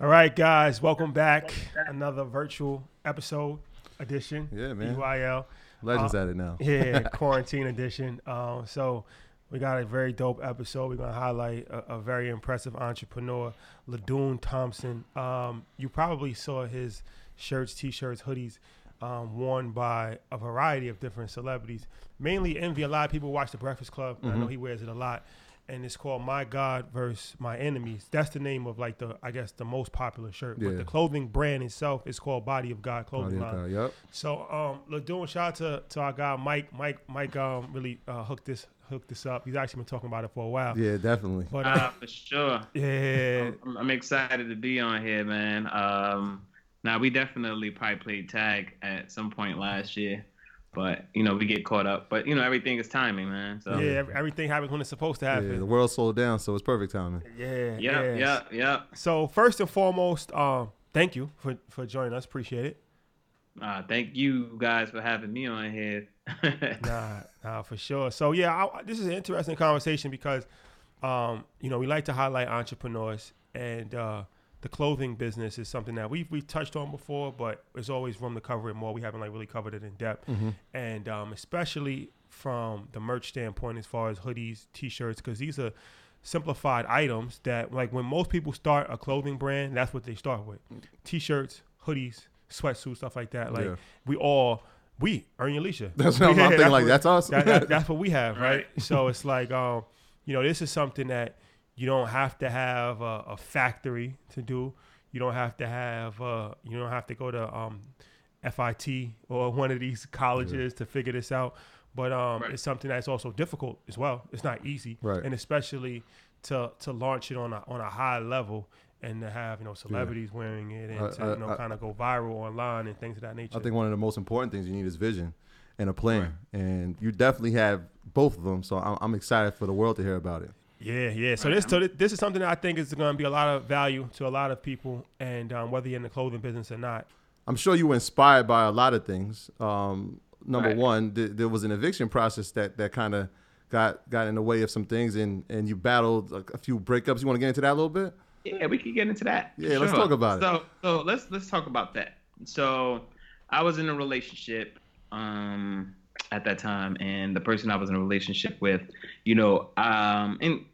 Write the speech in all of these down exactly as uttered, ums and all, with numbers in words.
All right, guys, welcome back. Another virtual episode edition. Yeah, man. B Y L. Legends uh, at it now. Yeah, quarantine edition. Um, so we got a very dope episode. We're gonna highlight a, a very impressive entrepreneur, Ladune Thompson. Um, you probably saw his shirts, t-shirts, hoodies um, worn by a variety of different celebrities. Mainly Envy. A lot of people watch The Breakfast Club. Mm-hmm. I know he wears it a lot. And it's called My God versus My Enemies. That's the name of like the, I guess, the most popular shirt. Yeah. But the clothing brand itself is called Body of God clothing Body line. of God, yep. So, um, Ladune, shout out to, to our guy Mike. Mike, Mike, um, really uh, hooked this hooked this up. He's actually been talking about it for a while. Yeah, definitely. But uh, uh, for sure. Yeah, I'm, I'm excited to be on here, man. Um, now we definitely probably played tag at some point last year. But, you know, we get caught up. But, you know, everything is timing, man. So yeah, everything happens when it's supposed to happen. Yeah, the world slowed down, so it's perfect timing. Yeah, yeah. Yeah, yeah, yeah. So, first and foremost, um, thank you for, for joining us. Appreciate it. Uh, thank you guys for having me on here. nah, nah, for sure. So, yeah, I, this is an interesting conversation because, um, you know, we like to highlight entrepreneurs and uh, the clothing business is something that we've, we've touched on before, but there's always room to cover it more. We haven't like really covered it in depth. Mm-hmm. And um, especially from the merch standpoint as far as hoodies, t-shirts, because these are simplified items that like when most people start a clothing brand, that's what they start with. T-shirts, hoodies, sweatsuits, stuff like that. Like yeah. we all, we, Earn Your Leisure. That's what I'm thinking that's like, what, that's us. That, that, that's what we have, right? So it's like, um, you know, this is something that you don't have to have a, a factory to do. You don't have to have. Uh, you don't have to go to um, F I T or one of these colleges yeah. to figure this out. But um, right. it's something that's also difficult as well. It's not easy, right. and especially to to launch it on a on a high level and to have you know celebrities yeah. wearing it and I, to you know kind of go viral online and things of that nature. I think one of the most important things you need is vision and a plan, right. and you definitely have both of them. So I'm, I'm excited for the world to hear about it. Yeah, yeah. So this, so this is something that I think is going to be a lot of value to a lot of people, and um, whether you're in the clothing business or not. I'm sure you were inspired by a lot of things. Um, number right. one, th- there was an eviction process that, that kind of got got in the way of some things, and, and you battled a, a few breakups. You want to get into that a little bit? Yeah, we can get into that. Yeah, sure. let's talk about so, it. So let's let's talk about that. So I was in a relationship. Um, at that time, and the person I was in a relationship with, you know, um, and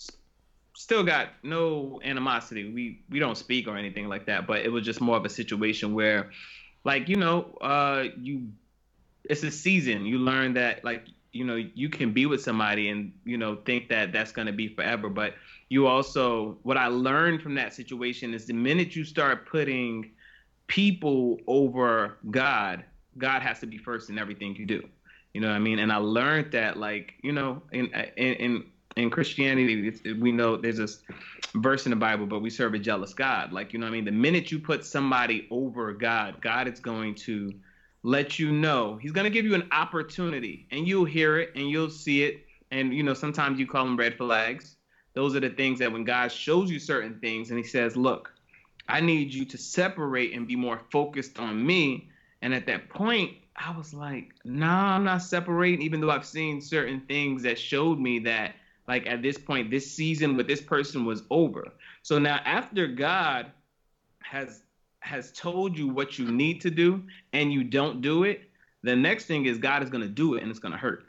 still got no animosity. We we don't speak or anything like that, but it was just more of a situation where, like, you know, uh, you, it's a season. You learn that, like, you know, you can be with somebody and, you know, think that that's going to be forever. But you also, what I learned from that situation is the minute you start putting people over God, God has to be first in everything you do. You know what I mean? And I learned that, like, you know, in in in, in Christianity, it's, we know there's this verse in the Bible, but we serve a jealous God. Like, you know what I mean? The minute you put somebody over God, God is going to let you know. He's going to give you an opportunity, and you'll hear it, and you'll see it. And, you know, sometimes you call them red flags. Those are the things that when God shows you certain things, and he says, look, I need you to separate and be more focused on me. And at that point, I was like, nah, I'm not separating, even though I've seen certain things that showed me that, like, at this point, this season with this person was over. So now after God has has told you what you need to do and you don't do it, the next thing is God is going to do it and it's going to hurt.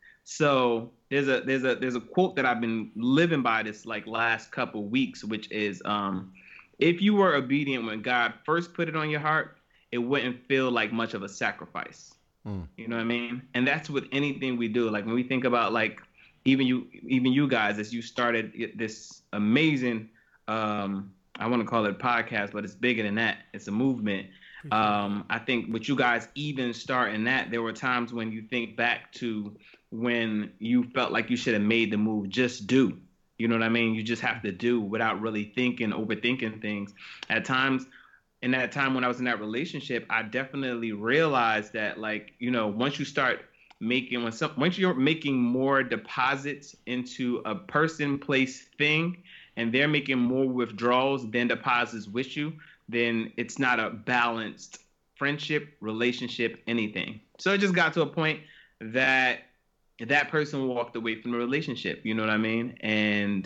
So there's a there's a there's a quote that I've been living by this like last couple weeks, which is um, if you were obedient when God first put it on your heart, it wouldn't feel like much of a sacrifice. Mm. You know what I mean? And that's with anything we do. Like when we think about like even you, even you guys, as you started this amazing, um, I want to call it a podcast, but it's bigger than that. It's a movement. Um, I think with you guys even starting that, there were times when you think back to when you felt like you should have made the move. Just do. You know what I mean? You just have to do without really thinking, overthinking things. At times, in that time when I was in that relationship, I definitely realized that, like, you know, once you start making, when some, once you're making more deposits into a person, place, thing, and they're making more withdrawals than deposits with you, then it's not a balanced friendship, relationship, anything. So it just got to a point that that person walked away from the relationship. You know what I mean? And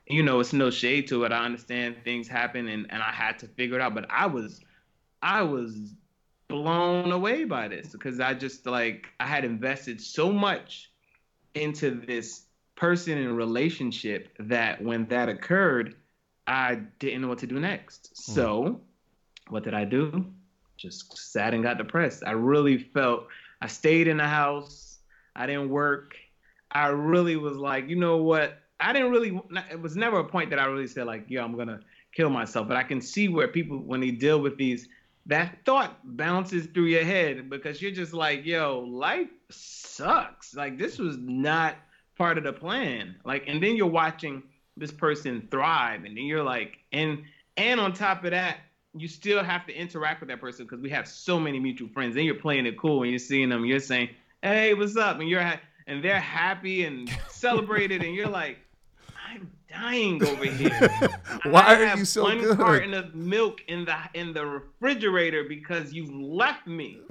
you know, it's no shade to it. I understand things happen, and, and I had to figure it out. But I was, I was blown away by this because I just like I had invested so much into this person and relationship that when that occurred, I didn't know what to do next. Mm. So what did I do? Just sat and got depressed. I really felt I stayed in the house. I didn't work. I really was like, you know what? I didn't really, it was never a point that I really said like, yo, I'm going to kill myself. But I can see where people, when they deal with these, that thought bounces through your head because you're just like, yo, life sucks. Like this was not part of the plan. Like, and then you're watching this person thrive, and then you're like, and and on top of that, you still have to interact with that person because we have so many mutual friends. Then you're playing it cool and you're seeing them. You're saying, "Hey, what's up?" And you're ha- and they're happy and celebrated, and you're like, "I'm dying over here. Why I are have you so one good?" carton of milk in the in the refrigerator because you left me."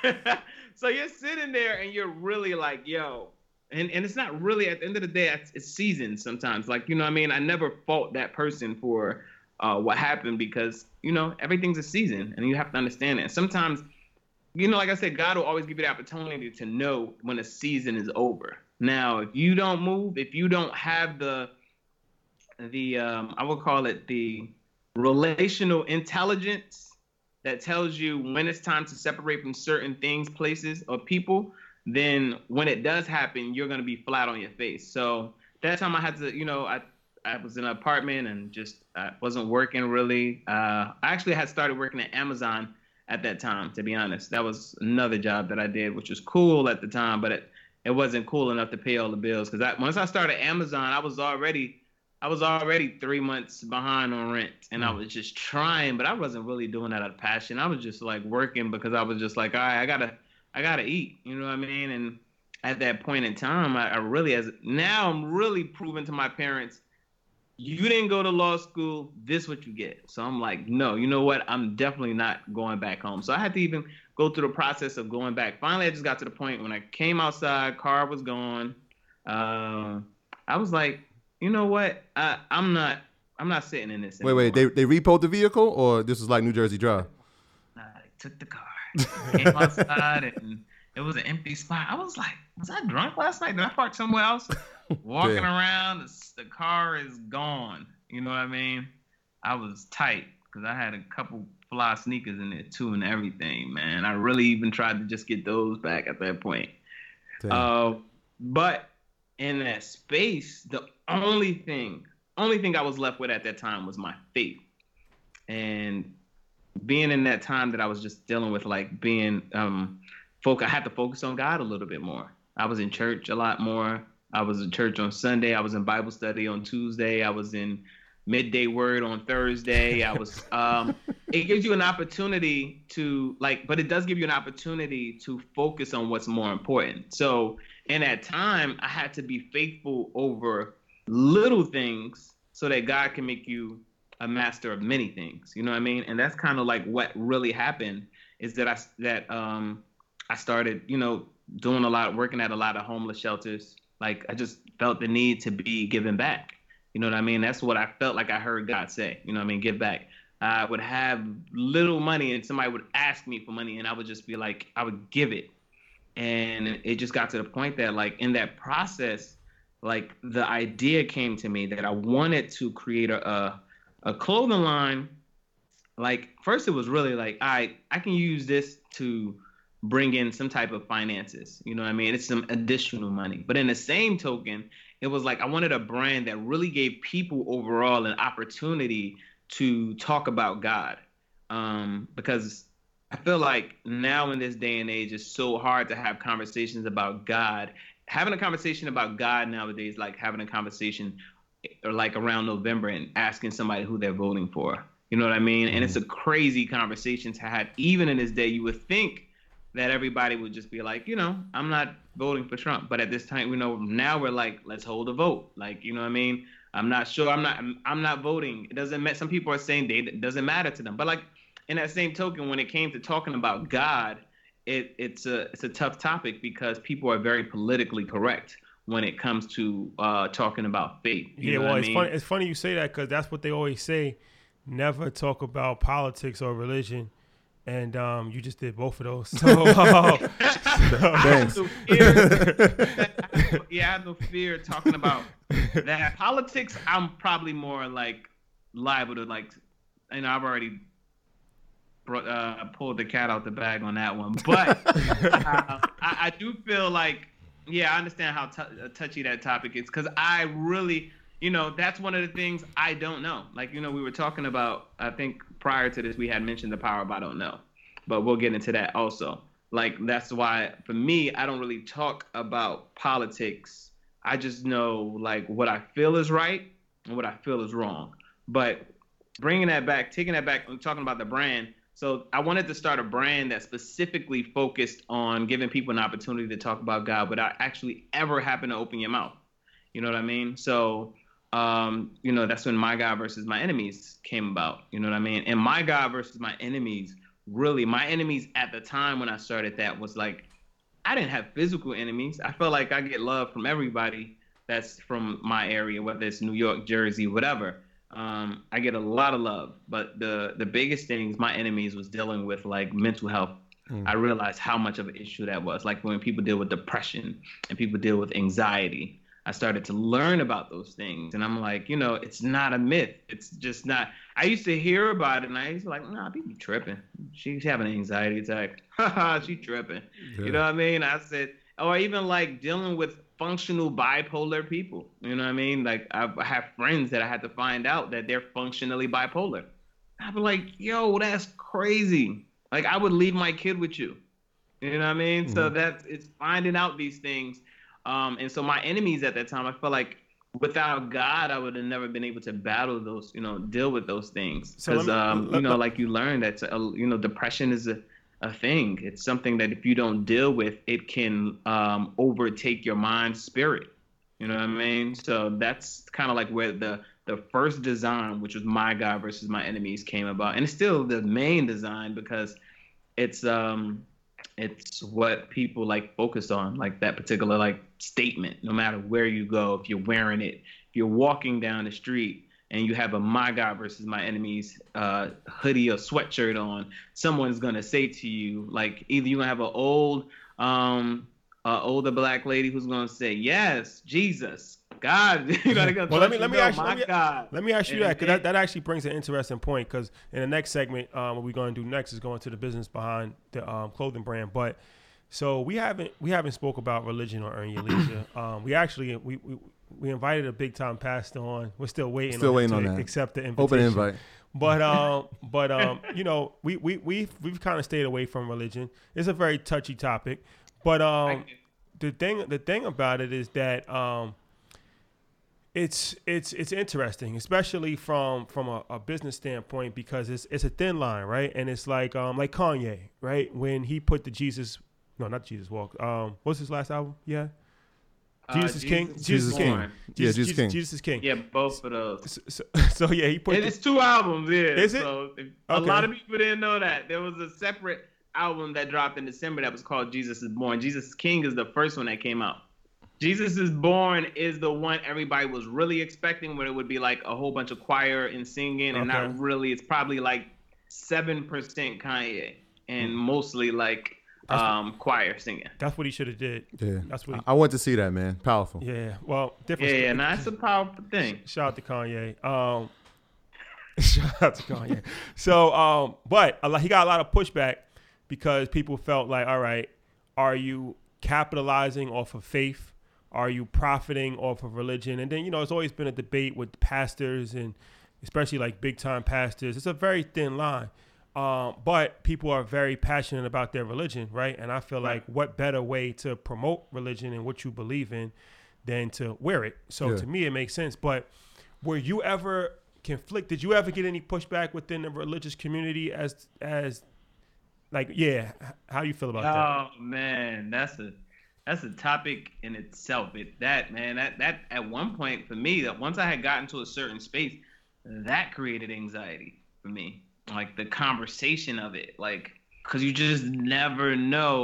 So you're sitting there and you're really like, "Yo." And and it's not really, at the end of the day, it's, it's seasons sometimes. Like, you know what I mean? I never fault that person for uh, what happened because, you know, everything's a season and you have to understand it. Sometimes, you know, like I said, God will always give you the opportunity to know when a season is over. Now, if you don't move, if you don't have the, the um, I would call it the relational intelligence that tells you when it's time to separate from certain things, places, or people, then when it does happen, you're going to be flat on your face. So that time I had to, you know, I, I was in an apartment and just I wasn't working really. Uh, I actually had started working at Amazon at that time, to be honest. That was another job that I did, which was cool at the time, but it, it wasn't cool enough to pay all the bills. Because once I started Amazon, I was already I was already three months behind on rent, and I was just trying, but I wasn't really doing that out of passion. I was just like working because I was just like, all right, I gotta. I gotta eat, you know what I mean? And at that point in time, I, I really, as now I'm really proving to my parents, you didn't go to law school, this what you get. So I'm like, no, you know what? I'm definitely not going back home. So I had to even go through the process of going back. Finally, I just got to the point when I came outside, car was gone. Uh, I was like, you know what? I, I'm not, I'm not sitting in this anymore. Wait, wait, they they repoed the vehicle, or this was like New Jersey Drive? Nah, they took the car. Came outside and it was an empty spot. I was like, was I drunk last night? Did I park somewhere else? Walking Damn. around, the, the car is gone. You know what I mean? I was tight because I had a couple fly sneakers in there too and everything, man. I really even tried to just get those back at that point. Uh, but in that space, the only thing, only thing I was left with at that time was my faith. And being in that time that I was just dealing with, like being, um, folk, I had to focus on God a little bit more. I was in church a lot more. I was in church on Sunday. I was in Bible study on Tuesday. I was in midday word on Thursday. I was, um, it gives you an opportunity to like, but it does give you an opportunity to focus on what's more important. So in that time, I had to be faithful over little things so that God can make you a master of many things, you know what I mean? And that's kind of like what really happened is that I, that, um, I started, you know, doing a lot, working at a lot of homeless shelters. Like I just felt the need to be giving back. You know what I mean? That's what I felt like I heard God say, you know what I mean? Give back. I would have little money and somebody would ask me for money and I would just be like, I would give it. And it just got to the point that like in that process, like the idea came to me that I wanted to create a, a A clothing line. Like first it was really like, I I can use this to bring in some type of finances. You know what I mean? It's some additional money. But in the same token, it was like I wanted a brand that really gave people overall an opportunity to talk about God. Um, because I feel like now in this day and age, it's so hard to have conversations about God. Having a conversation about God nowadays, like having a conversation or like around November and asking somebody who they're voting for. You know what I mean? Mm-hmm. And it's a crazy conversation to have. Even in this day, you would think that everybody would just be like, you know, I'm not voting for Trump. But at this time, we know now we're like, let's hold a vote. Like, you know what I mean? I'm not sure. I'm not, I'm, I'm not voting. It doesn't matter. Some people are saying they, it doesn't matter to them. But like in that same token, when it came to talking about God, it, it's a, it's a tough topic because people are very politically correct. when it comes to uh, talking about faith. You Yeah, know well, what it's I mean? funny. It's funny you say that because that's what they always say. Never talk about politics or religion, and um, you just did both of those. So, uh, Thanks. Yeah, I have no fear talking about that. Politics, I'm probably more like liable to like, and I've already brought, uh, pulled the cat out the bag on that one. But uh, I, I do feel like, yeah, I understand how t- touchy that topic is because I really, you know, that's one of the things I don't know. Like, you know, we were talking about, I think prior to this, we had mentioned the power of I don't know, but we'll get into that also. Like, that's why for me, I don't really talk about politics. I just know like what I feel is right and what I feel is wrong. But bringing that back, taking that back, I'm talking about the brand. So I wanted to start a brand that specifically focused on giving people an opportunity to talk about God without actually ever having to open your mouth. You know what I mean? So, um, you know, that's when My God versus My Enemies came about. You know what I mean? And My God versus My Enemies, really, my enemies at the time when I started that was like, I didn't have physical enemies. I felt like I get love from everybody that's from my area, whether it's New York, Jersey, whatever. Um, I get a lot of love, but the the biggest things my enemies was dealing with like mental health. Mm. I realized how much of an issue that was. Like when people deal with depression and people deal with anxiety, I started to learn about those things, and I'm like, you know, it's not a myth. It's just not. I used to hear about it, and I used to like, nah, people tripping. She's having an anxiety attack. Haha, she tripping. Yeah. You know what I mean? I said, or even like dealing with functional bipolar people. You know what I mean? Like I have friends that I had to find out that they're functionally bipolar. I'd be like, yo, that's crazy. Like I would leave my kid with you. You know what I mean? Mm-hmm. So that's it's finding out these things. Um, and so my enemies at that time, I felt like without God, I would have never been able to battle those, you know, deal with those things. Because, so um, you know, like you learn that, uh, you know, depression is a, a thing. It's something that if you don't deal with, it can um, overtake your mind, spirit. You know what I mean? So that's kind of like where the the first design, which was My God versus My Enemies, came about. And it's still the main design because it's um it's what people like focus on, like that particular like statement, no matter where you go, if you're wearing it, if you're walking down the street and you have a My God versus My Enemies uh, hoodie or sweatshirt on, someone's going to say to you, like either you're going to have an old, um, uh, older black lady who's going to say, yes, Jesus, God. You know, gonna well, let me, let me, know, ask, my let me, God. let me ask you and, that, because that, that actually brings an interesting point, because in the next segment, um, what we're going to do next is go into the business behind the um, clothing brand. But so we haven't we haven't spoke about religion or Earn Your Leisure. um, we actually, we, we we invited a big time pastor on. We're still waiting still on waiting him on to that. accept the invitation. Open invite. But um, but um, you know, we we we've we've kind of stayed away from religion. It's a very touchy topic. But um, the thing the thing about it is that um, it's it's it's interesting, especially from from a, a business standpoint, because it's it's a thin line, right? And it's like um like Kanye, right? When he put the Jesus, no, not Jesus Walk. Um, what's his last album? Yeah. Jesus is uh, King. Jesus, Jesus is King. Yeah, Jesus, Jesus, Jesus, King. Jesus is King. Yeah, both of those. So, so, so yeah, he put. And the, it's two albums. Yeah. Is it? So if, okay. A lot of people didn't know that there was a separate album that dropped in December that was called Jesus is Born. Jesus is King is the first one that came out. Jesus is Born is the one everybody was really expecting, where it would be like a whole bunch of choir and singing, and okay. not really. It's probably like seven percent Kanye and mostly like. That's um, what, choir singing. That's what he should have did. Yeah, that's what he, I want to see that, man. Powerful. Yeah, well, different. Yeah, yeah, nah, it's a powerful thing. Shout out to Kanye. Um, shout out to Kanye. So, um, but a lot, he got a lot of pushback because people felt like, all right, are you capitalizing off of faith? Are you profiting off of religion? And then, you know, it's always been a debate with pastors, and especially like big time pastors. It's a very thin line. Um, but people are very passionate about their religion, right? And I feel right. like what better way to promote religion and what you believe in than to wear it. So yeah. to me, it makes sense. But were you ever conflict? Did you ever get any pushback within the religious community as, as like, yeah, how do you feel about oh, that? Oh man, that's a, that's a topic in itself. It, that, man, that, that at one point for me, that once I had gotten to a certain space, that created anxiety for me. Like the conversation of it, like, cause you just never know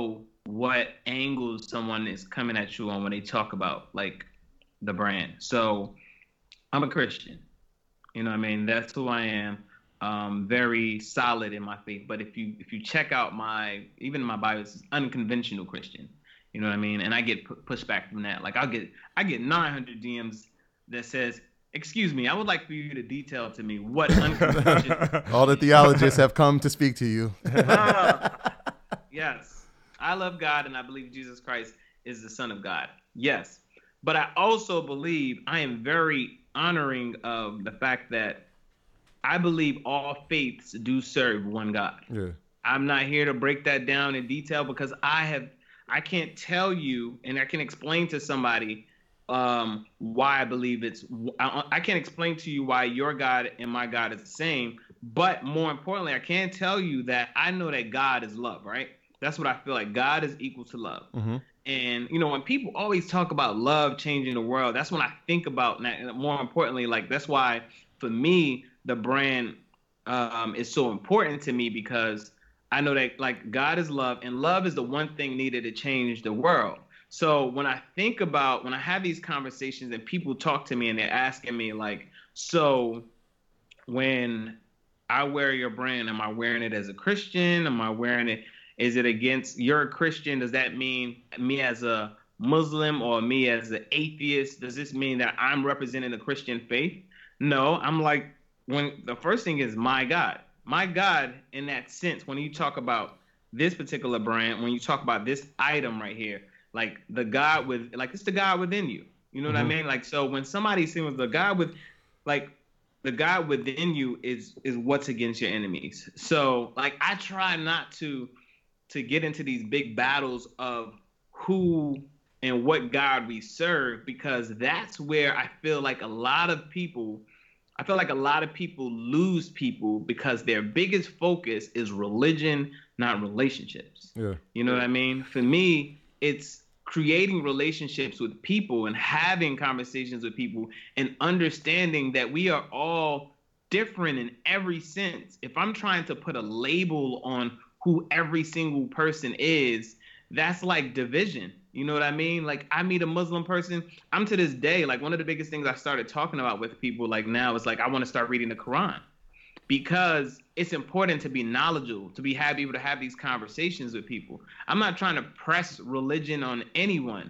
what angles someone is coming at you on when they talk about like the brand. So I'm a Christian. You know what I mean? That's who I am. Um, very solid in my faith. But if you if you check out my even my bio, it's unconventional Christian. You know what I mean? And I get pu- pushback from that. Like I'll get I get nine hundred D Ms that says, "Excuse me, I would like for you to detail to me what unconventional." All the theologists have come to speak to you. uh, yes, I love God and I believe Jesus Christ is the Son of God. Yes, but I also believe I am very honoring of the fact that I believe all faiths do serve one God. Yeah. I'm not here to break that down in detail because I have, I can't tell you and I can explain to somebody um, why I believe it's, I, I can't explain to you why your God and my God is the same. But more importantly, I can tell you that I know that God is love, right? That's what I feel like. God is equal to love. Mm-hmm. And, you know, when people always talk about love changing the world, that's when I think about, more importantly, like, that's why, for me, the brand um, is so important to me because I know that, like, God is love, and love is the one thing needed to change the world. So when I think about, when I have these conversations and people talk to me and they're asking me, like, so when I wear your brand, am I wearing it as a Christian? Am I wearing it? Is it against, you're a Christian? Does that mean me as a Muslim or me as an atheist? Does this mean that I'm representing the Christian faith? No, I'm like, when the first thing is my God. My God, in that sense, when you talk about this particular brand, when you talk about this item right here, like the God with, like it's the God within you. You know mm-hmm. what I mean? Like, so when somebody sings the God with, like, the God within you is is what's against your enemies. So, like, I try not to to get into these big battles of who and what God we serve, because that's where I feel like a lot of people, I feel like a lot of people lose people because their biggest focus is religion, not relationships. Yeah. You know what I mean? For me, it's creating relationships with people and having conversations with people and understanding that we are all different in every sense. If I'm trying to put a label on who every single person is, that's like division. You know what I mean? Like, I meet a Muslim person, I'm to this day, like, one of the biggest things I started talking about with people like now is like, I want to start reading the Quran because it's important to be knowledgeable, to be happy able to have these conversations with people. I'm not trying to press religion on anyone.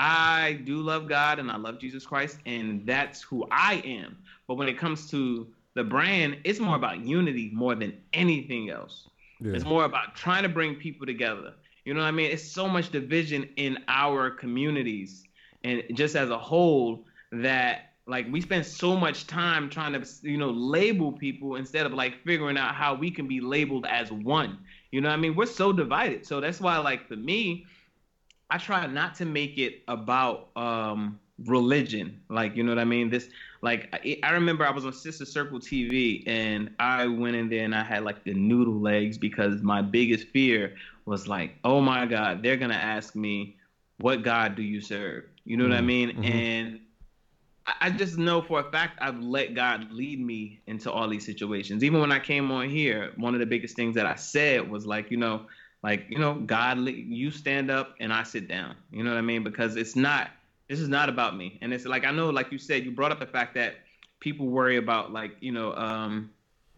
I do love God and I love Jesus Christ, and that's who I am. But when it comes to the brand, it's more about unity more than anything else. Yeah. It's more about trying to bring people together. You know what I mean? It's so much division in our communities and just as a whole that, like, we spend so much time trying to, you know, label people instead of, like, figuring out how we can be labeled as one. You know what I mean? We're so divided. So that's why, like, for me, I try not to make it about um, religion. Like, you know what I mean? This, like, I, I remember I was on Sister Circle T V and I went in there and I had like the noodle legs because my biggest fear was like, oh my God, they're going to ask me, what God do you serve? You know mm-hmm. what I mean? Mm-hmm. And I, I just know for a fact I've let God lead me into all these situations. Even when I came on here, one of the biggest things that I said was like, you know, like, you know, God, you stand up and I sit down. You know what I mean? Because it's not, this is not about me. And it's like, I know, like you said, you brought up the fact that people worry about, like, you know, um,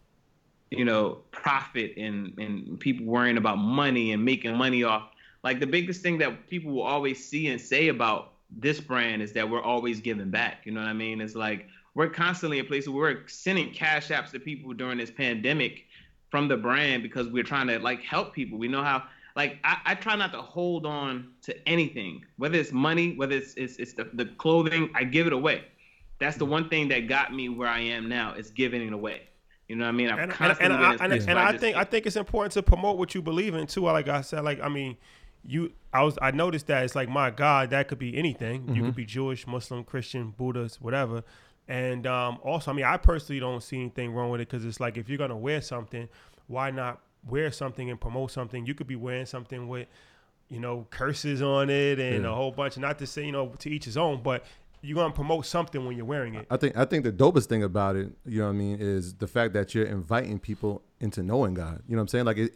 you know, profit and, and people worrying about money and making money off. Like, the biggest thing that people will always see and say about this brand is that we're always giving back. You know what I mean? It's like, we're constantly in places where we're sending cash apps to people during this pandemic from the brand because we're trying to, like, help people. We know how, like, I, I try not to hold on to anything, whether it's money, whether it's it's, it's the, the clothing, I give it away. That's the one thing that got me where I am now, is giving it away. You know what I mean? I've and, constantly and, and, been I, and, and I think I think it's important to promote what you believe in too. Like I said, like, I mean, you, I was, I noticed that it's like, my God, that could be anything. Mm-hmm. You could be Jewish, Muslim, Christian, Buddhist, whatever. And um, also, I mean, I personally don't see anything wrong with it because it's like, if you're gonna wear something, why not wear something and promote something? You could be wearing something with, you know, curses on it and yeah. a whole bunch. Not to say, you know, to each his own, but you're gonna promote something when you're wearing it. I think I think the dopest thing about it, you know what I mean, is the fact that you're inviting people into knowing God. You know what I'm saying? Like it, it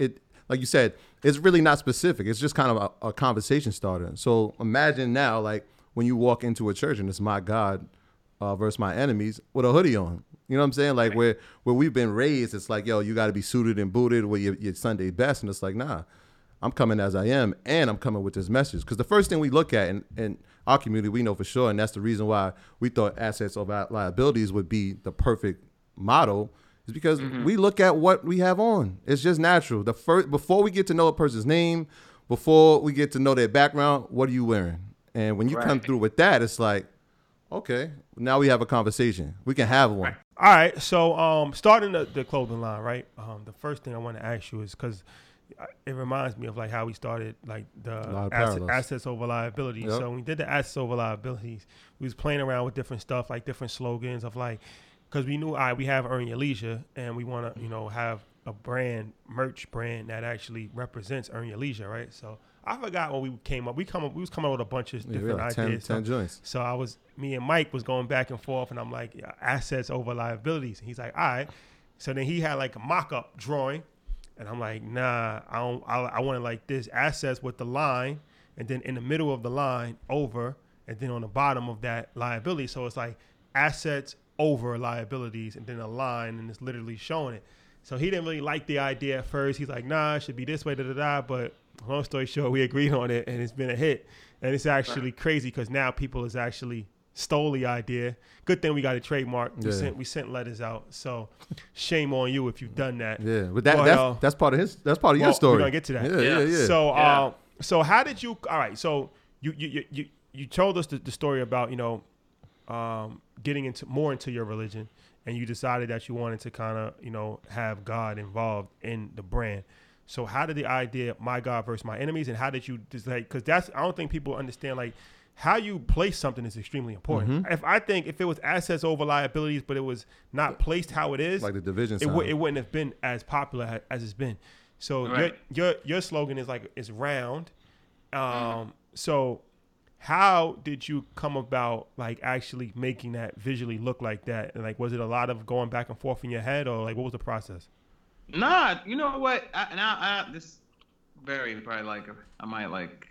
like you said, it's really not specific. It's just kind of a, a conversation starter. So imagine now, like when you walk into a church and it's my God uh, versus my enemies with a hoodie on. You know what I'm saying? Like where where we've been raised, it's like, yo, you got to be suited and booted with your, your Sunday best. And it's like, nah, I'm coming as I am, and I'm coming with this message. Because the first thing we look at in, in our community, we know for sure, and that's the reason why we thought assets over liabilities would be the perfect model, is because mm-hmm. we look at what we have on. It's just natural. The first, before we get to know a person's name, before we get to know their background, what are you wearing? And when you right. come through with that, it's like, okay, now we have a conversation. We can have one. Right. All right. So um, starting the, the clothing line, right? Um, the first thing I want to ask you is because it reminds me of like how we started like the asset, assets over liabilities. Yep. So when we did the assets over liabilities, we was playing around with different stuff, like different slogans of like, because we knew, all right, we have Earn Your Leisure, and we want to, you know, have a brand, merch brand that actually represents Earn Your Leisure, right? So I forgot when we came up. We come up, we was coming up with a bunch of different yeah, ideas. ten, ten so, joints. So I was, me and Mike was going back and forth, and I'm like, yeah, assets over liabilities. And he's like, all right. So then he had like a mock-up drawing, and I'm like, nah, I don't. I, I want it like this: assets with the line, and then in the middle of the line over, and then on the bottom of that liability. So it's like assets over liabilities, and then a line, and it's literally showing it. So he didn't really like the idea at first. He's like, nah, it should be this way, da da da. But long story short, we agreed on it, and it's been a hit. And it's actually right. crazy because now people has actually stole the idea. Good thing we got a trademark. Yeah. We sent we sent letters out. So shame on you if you've done that. Yeah, but that but, that's, uh, that's part of his. That's part of well, your story. We're gonna get to that. Yeah, yeah, yeah. yeah. So, yeah. Uh, so how did you? All right. So you you you you, you told us the, the story about you know, um, getting into more into your religion, and you decided that you wanted to kind of you know have God involved in the brand. So how did the idea my God versus my enemies, and how did you just like? Because that's I don't think people understand like. How you place something is extremely important. Mm-hmm. If I think if it was assets over liabilities, but it was not placed how it is, like the division, it, w- it wouldn't have been as popular as it's been. So right. your your your slogan is like is round. Um, mm-hmm. So how did you come about like actually making that visually look like that? And like, was it a lot of going back and forth in your head, or like what was the process? Nah, you know what? I, now I, this very probably like I might like.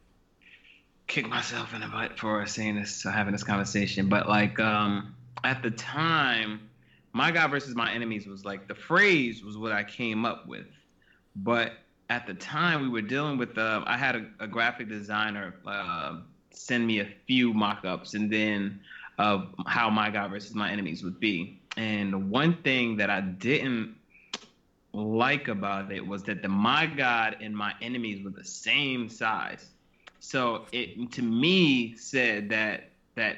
kick myself in the butt for saying this, having this conversation. But like um, at the time, my God versus my enemies was like the phrase was what I came up with. But at the time we were dealing with, uh, I had a, a graphic designer uh, send me a few mock-ups and then of how my God versus my enemies would be. And one thing that I didn't like about it was that the my God and my enemies were the same size. So it to me said that that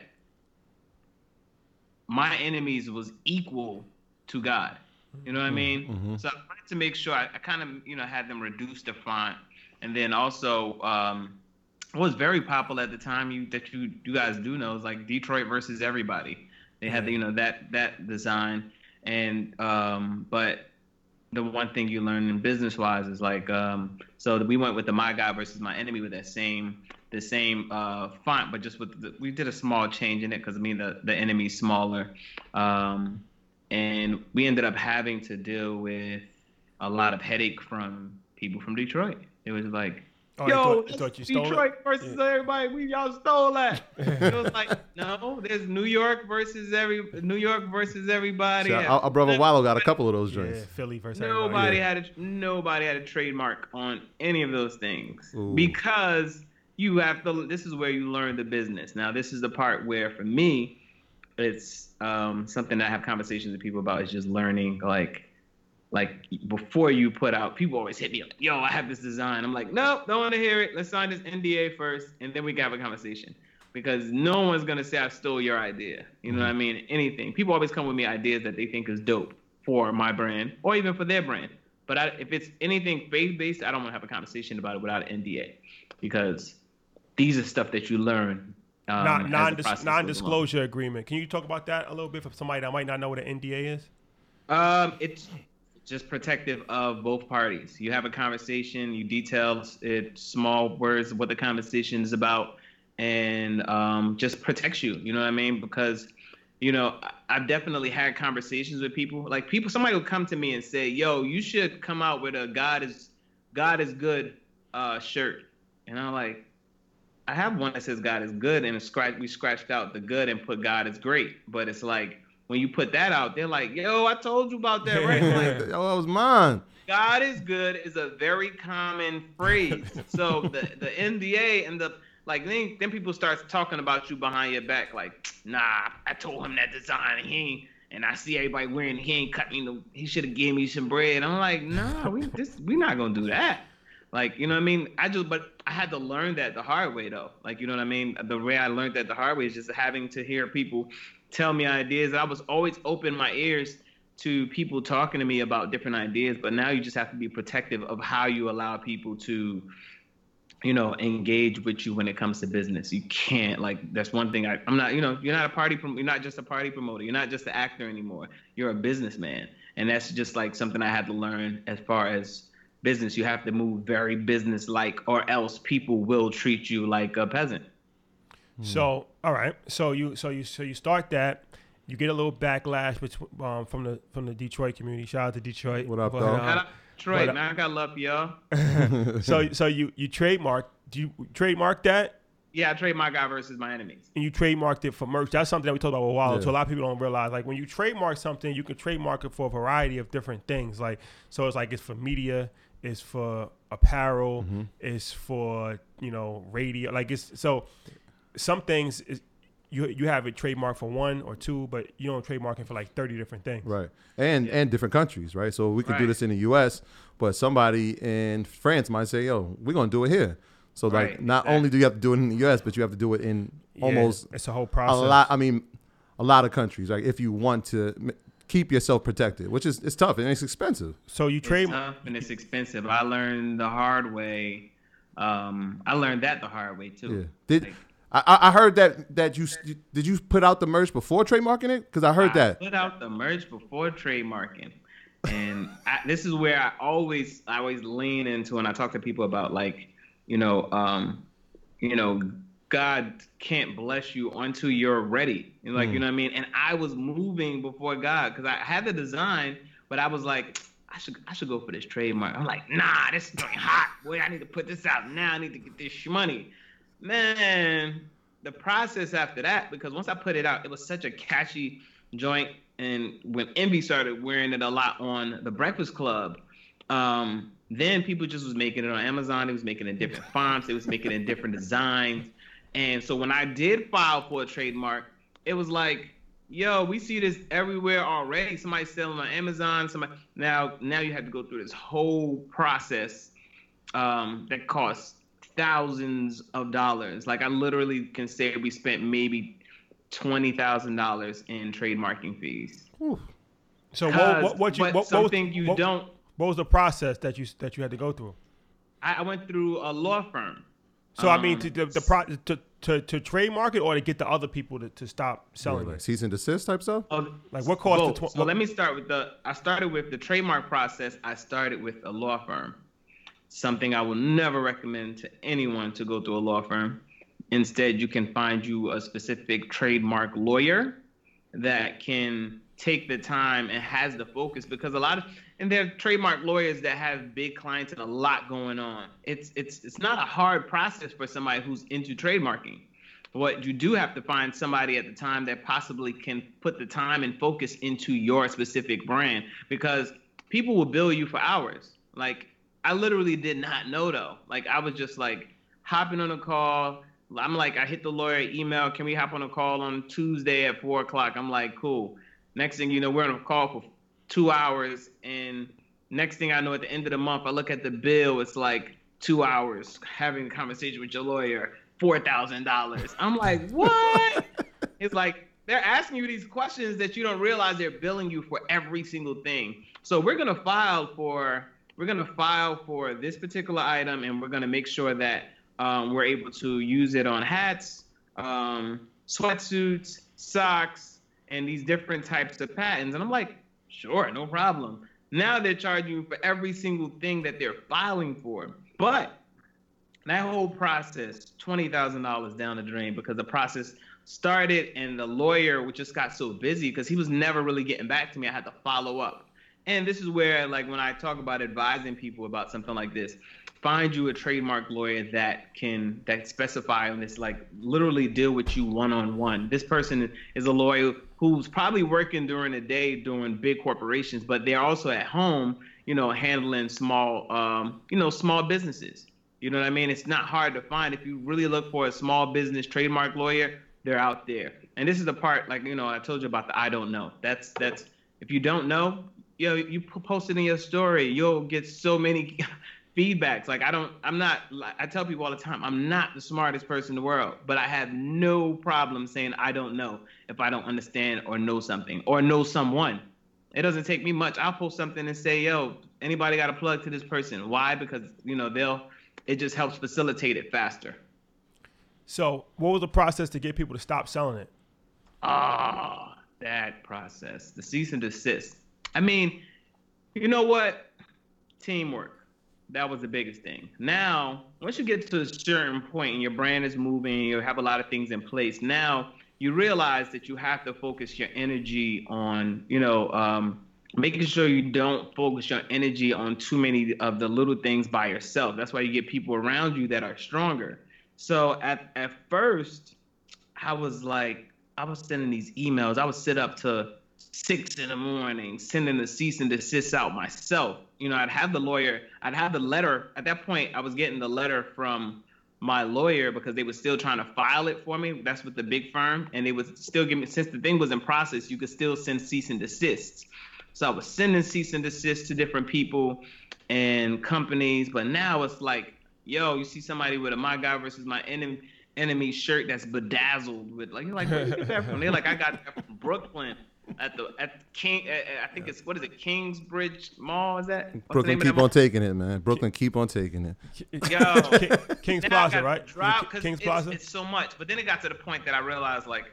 my enemies was equal to God. You know what I mean? Mm-hmm. So I wanted to make sure I, I kind of you know had them reduce the font, and then also um, what was very popular at the time you that you you guys do know is like Detroit versus everybody. They had the, you know that that design, and um, but. The one thing you learn in business wise is like, um, so we went with the my God versus my enemy with that same, the same uh, font, but just with the, we did a small change in it because I mean the the enemy's smaller, um, and we ended up having to deal with a lot of headache from people from Detroit. It was like, oh, yo, thought, thought you stole Detroit it? versus yeah. everybody. We y'all stole that. It was like, no, there's New York versus every New York versus everybody. So our, our brother Wallow got a couple of those joints. Yeah, Philly versus nobody everybody. had a nobody had a trademark on any of those things. Ooh. Because you have to. This is where you learn the business. Now, this is the part where, for me, it's um, something that I have conversations with people about. Is just learning like. Like before you put out, people always hit me like, yo, I have this design. I'm like, nope, don't want to hear it. Let's sign this N D A first, and then we can have a conversation. Because no one's going to say I stole your idea. You know mm-hmm. what I mean? Anything. People always come with me ideas that they think is dope for my brand or even for their brand. But I, if it's anything faith-based, I don't want to have a conversation about it without an N D A. Because these are stuff that you learn. Um, non, non-dis- non-disclosure agreement. Can you talk about that a little bit for somebody that might not know what an N D A is? Um, It's... just protective of both parties. You have a conversation, you detail it, small words, what the conversation is about, and um, just protects you. You know what I mean? Because, you know, I've definitely had conversations with people. Like people, somebody will come to me and say, yo, you should come out with a God is God is good uh, shirt. And I'm like, I have one that says God is good, and it's scratch, we scratched out the good and put God is great. But it's like, when you put that out, they're like, yo, I told you about that, right? I'm like, oh, that was mine. God is good is a very common phrase. So the, the N D A and the, like, then, then people start talking about you behind your back, like, nah, I told him that design, and he ain't, and I see everybody wearing, he ain't cut me, no, he should have gave me some bread. I'm like, nah, we this we not gonna do that. Like, you know what I mean? I just, but I had to learn that the hard way, though. Like, you know what I mean? The way I learned that the hard way is just having to hear people tell me ideas. I was always open my ears to people talking to me about different ideas, but now you just have to be protective of how you allow people to, you know, engage with you when it comes to business. You can't, like, that's one thing I, I'm not, you know, you're not a party, prom- you're not just a party promoter. You're not just an actor anymore. You're a businessman. And that's just like something I had to learn as far as business. You have to move very business-like, or else people will treat you like a peasant. So, all right. So you, so you, so you start that. You get a little backlash between, um, from the from the Detroit community. Shout out to Detroit. What up, But, dog? uh, Shout out Detroit, but, man. I got love for y'all. so so you you trademark. Do you trademark that? Yeah, I trade my guy versus my enemies. And you trademarked it for merch. That's something that we talked about a while ago. Yeah. So a lot of people don't realize, like, when you trademark something, you can trademark it for a variety of different things. Like, so it's like it's for media, it's for apparel, Mm-hmm. it's for, you know, radio. Like, it's so some things is, you you have it trademarked for one or two, but you don't trademark it for like thirty different things. Right. And and different countries, right? So we could do Right. this in the U S, but somebody in France might say, yo, we're going to do it here. So, like, Right, not exactly. only do you have to do it in the U S, but you have to do it in Yeah, almost it's a whole a process. lot. I mean, a lot of countries, right? If you want to m- keep yourself protected, which is it's tough and it's expensive. So you It's trademark. tough and it's expensive. I learned the hard way. Um, I learned that the hard way too. Yeah. Did Like, I, I I heard that that you did you put out the merch before trademarking it? Because I heard I that. put out the merch before trademarking, and I, this is where I always I always lean into, and I talk to people about, like, you know, um, you know, God can't bless you until you're ready. And, like, Mm. you know what I mean? And I was moving before God because I had the design, but I was like, I should I should go for this trademark. I'm like, nah, this is going hot. Boy, I need to put this out now. I need to get this money. Man, the process after that, because once I put it out, it was such a catchy joint. And when Envy started wearing it a lot on the Breakfast Club, um, then people just was making it on Amazon. They was making it in different fonts. They was making it in different designs. And so when I did file for a trademark, it was like, yo, we see this everywhere already. Somebody's selling on Amazon. Somebody now now you have to go through this whole process um, that costs thousands of dollars. Like, I literally can say we spent maybe twenty thousand dollars in trademarking fees. So what what, what you but what, what was, something you what, don't. what was the process that you that you had to go through? I, I went through a law firm. So I mean, Um, to the, the pro, to, to to trademark it, or to get the other people to, to stop selling Like it. cease and desist type stuff. Oh, Like, what cost both. the tw- So let me start with the. I started with the trademark process. I started with a law firm. Something I will never recommend to anyone to go through a law firm. Instead, you can find you a specific trademark lawyer that can take the time and has the focus, because a lot of and there are trademark lawyers that have big clients and a lot going on. It's it's it's not a hard process for somebody who's into trademarking. What you do have to find somebody at the time that possibly can put the time and focus into your specific brand, because people will bill you for hours. Like, I literally did not know, though. Like, I was just like hopping on a call. I'm like, I hit the lawyer email. Can we hop on a call on Tuesday at four o'clock? I'm like, cool. Next thing you know, we're on a call for two hours. And next thing I know, at the end of the month, I look at the bill. It's like two hours having a conversation with your lawyer, four thousand dollars. I'm like, what? It's like they're asking you these questions that you don't realize they're billing you for every single thing. So we're going to file for we're going to file for this particular item, and we're going to make sure that um, we're able to use it on hats, um, sweatsuits, socks, and these different types of patents. And I'm like, sure, no problem. Now they're charging you for every single thing that they're filing for. But that whole process, twenty thousand dollars down the drain, because the process started and the lawyer just got so busy because he was never really getting back to me. I had to follow up. and this is where, like, when I talk about advising people about something like this, find you a trademark lawyer that can that specify on this, like literally deal with you one on one. This person is a lawyer who's probably working during the day doing big corporations, but they're also at home, you know, handling small, um, you know, small businesses. You know what I mean? It's not hard to find. If you really look for a small business trademark lawyer, they're out there. And this is the part, like, you know, I told you about the I don't know. That's that's if you don't know, you know, you post it in your story, you'll get so many feedbacks. Like, I don't, I'm not, I tell people all the time, I'm not the smartest person in the world, but I have no problem saying I don't know if I don't understand or know something or know someone. It doesn't take me much. I'll post something and say, yo, anybody got a plug to this person? Why? Because, you know, they'll, it just helps facilitate it faster. So what was the process to get people to stop selling it? Ah, oh, that process, the cease and desist. I mean, you know what? Teamwork. That was the biggest thing. Now, once you get to a certain point and your brand is moving, you have a lot of things in place. Now you realize that you have to focus your energy on, you know, um, making sure you don't focus your energy on too many of the little things by yourself. That's why you get people around you that are stronger. So at, at first, I was like, I was sending these emails. I would sit up to six in the morning, sending the cease and desist out myself. You know, I'd have the lawyer, I'd have the letter. At that point, I was getting the letter from my lawyer because they were still trying to file it for me. That's with the big firm. And they would still give me, since the thing was in process, you could still send cease and desists. So I was sending cease and desist to different people and companies. But now it's like, yo, you see somebody with a My Guy versus My Enemy enemy shirt that's bedazzled with, like, you're like, where did you get that from? They're like, I got that from Brooklyn at the at King. I think it's, what is it, Kingsbridge Mall? Is that What's Brooklyn? Keep on taking it, man. Brooklyn, keep on taking it. Yo, Kings Plaza, right? Drive, Kings it's, Plaza. It's so much, but then it got to the point that I realized, like,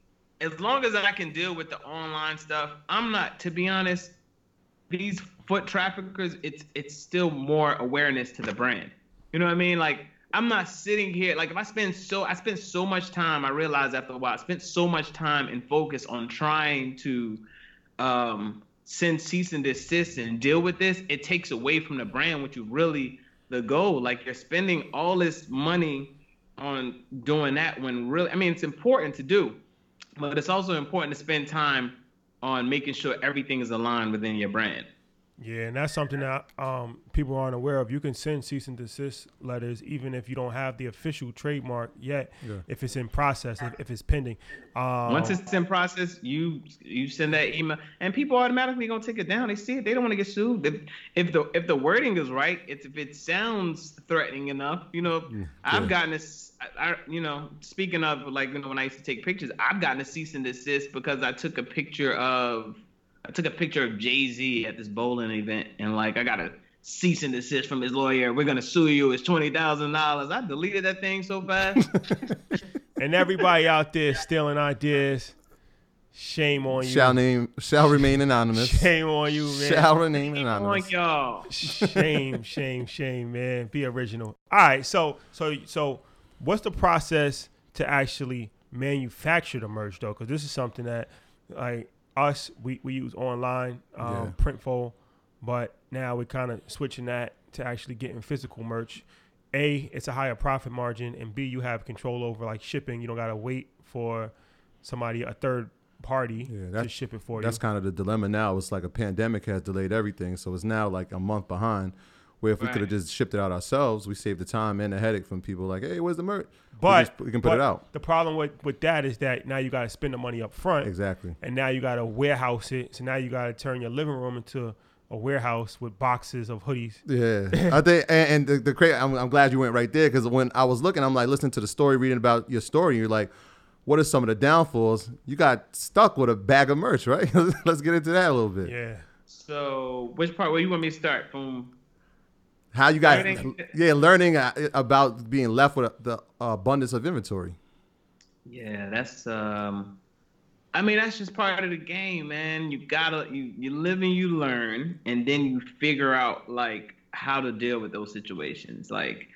as long as I can deal with the online stuff, I'm not. To be honest, these foot traffickers, it's it's still more awareness to the brand. You know what I mean? Like, I'm not sitting here, like, if I spend so, I spent so much time, I realized after a while, I spent so much time and focus on trying to um, send cease and desist and deal with this, it takes away from the brand, which is really the goal. Like, you're spending all this money on doing that when really, I mean, it's important to do, but it's also important to spend time on making sure everything is aligned within your brand. Yeah, and that's something that um, people aren't aware of. You can send cease and desist letters even if you don't have the official trademark yet, yeah. if it's in process, if, if it's pending. Um, Once it's in process, you you send that email, and people automatically gonna take it down. They see it. They don't want to get sued. If, if the if the wording is right, it's, if it sounds threatening enough, you know, yeah. I've gotten this. I, I, you know, speaking of, like, you know, when I used to take pictures, I've gotten a cease and desist because I took a picture of. I took a picture of Jay-Z at this bowling event, and, like, I got a cease and desist from his lawyer. We're going to sue you. It's twenty thousand dollars. I deleted that thing so fast. And everybody out there stealing ideas, shame on you. Shall name, shall remain anonymous. Shame on you, man. Shall remain anonymous. Shame on y'all. Shame, shame, shame, man. Be original. All right, so so so what's the process to actually manufacture the merch, though? Because this is something that, like, us, we, we use online, um, yeah. Printful, but now we're kind of switching that to actually getting physical merch. A, it's a higher profit margin, and B, you have control over, like, shipping. You don't got to wait for somebody, a third party, yeah, to ship it for that's you. That's kind of the dilemma now. It's like a pandemic has delayed everything, so it's now like a month behind. Where if right. we could have just shipped it out ourselves, we saved the time and the headache from people like, hey, where's the merch? But we, just, we can put but it out. The problem with, with that is that now you got to spend the money up front. Exactly. And now you got to warehouse it. So now you got to turn your living room into a warehouse with boxes of hoodies. Yeah. I think, and, and the, the crazy, I'm, I'm glad you went right there, because when I was looking, I'm like listening to the story, reading about your story. You're like, what are some of the downfalls? You got stuck with a bag of merch, right? Let's get into that a little bit. Yeah. So which part, where you want me to start from? How you guys, learning. yeah, learning about being left with the abundance of inventory. Yeah, that's, um, I mean, that's just part of the game, man. You gotta, you, you live and you learn, and then you figure out, like, how to deal with those situations. Like,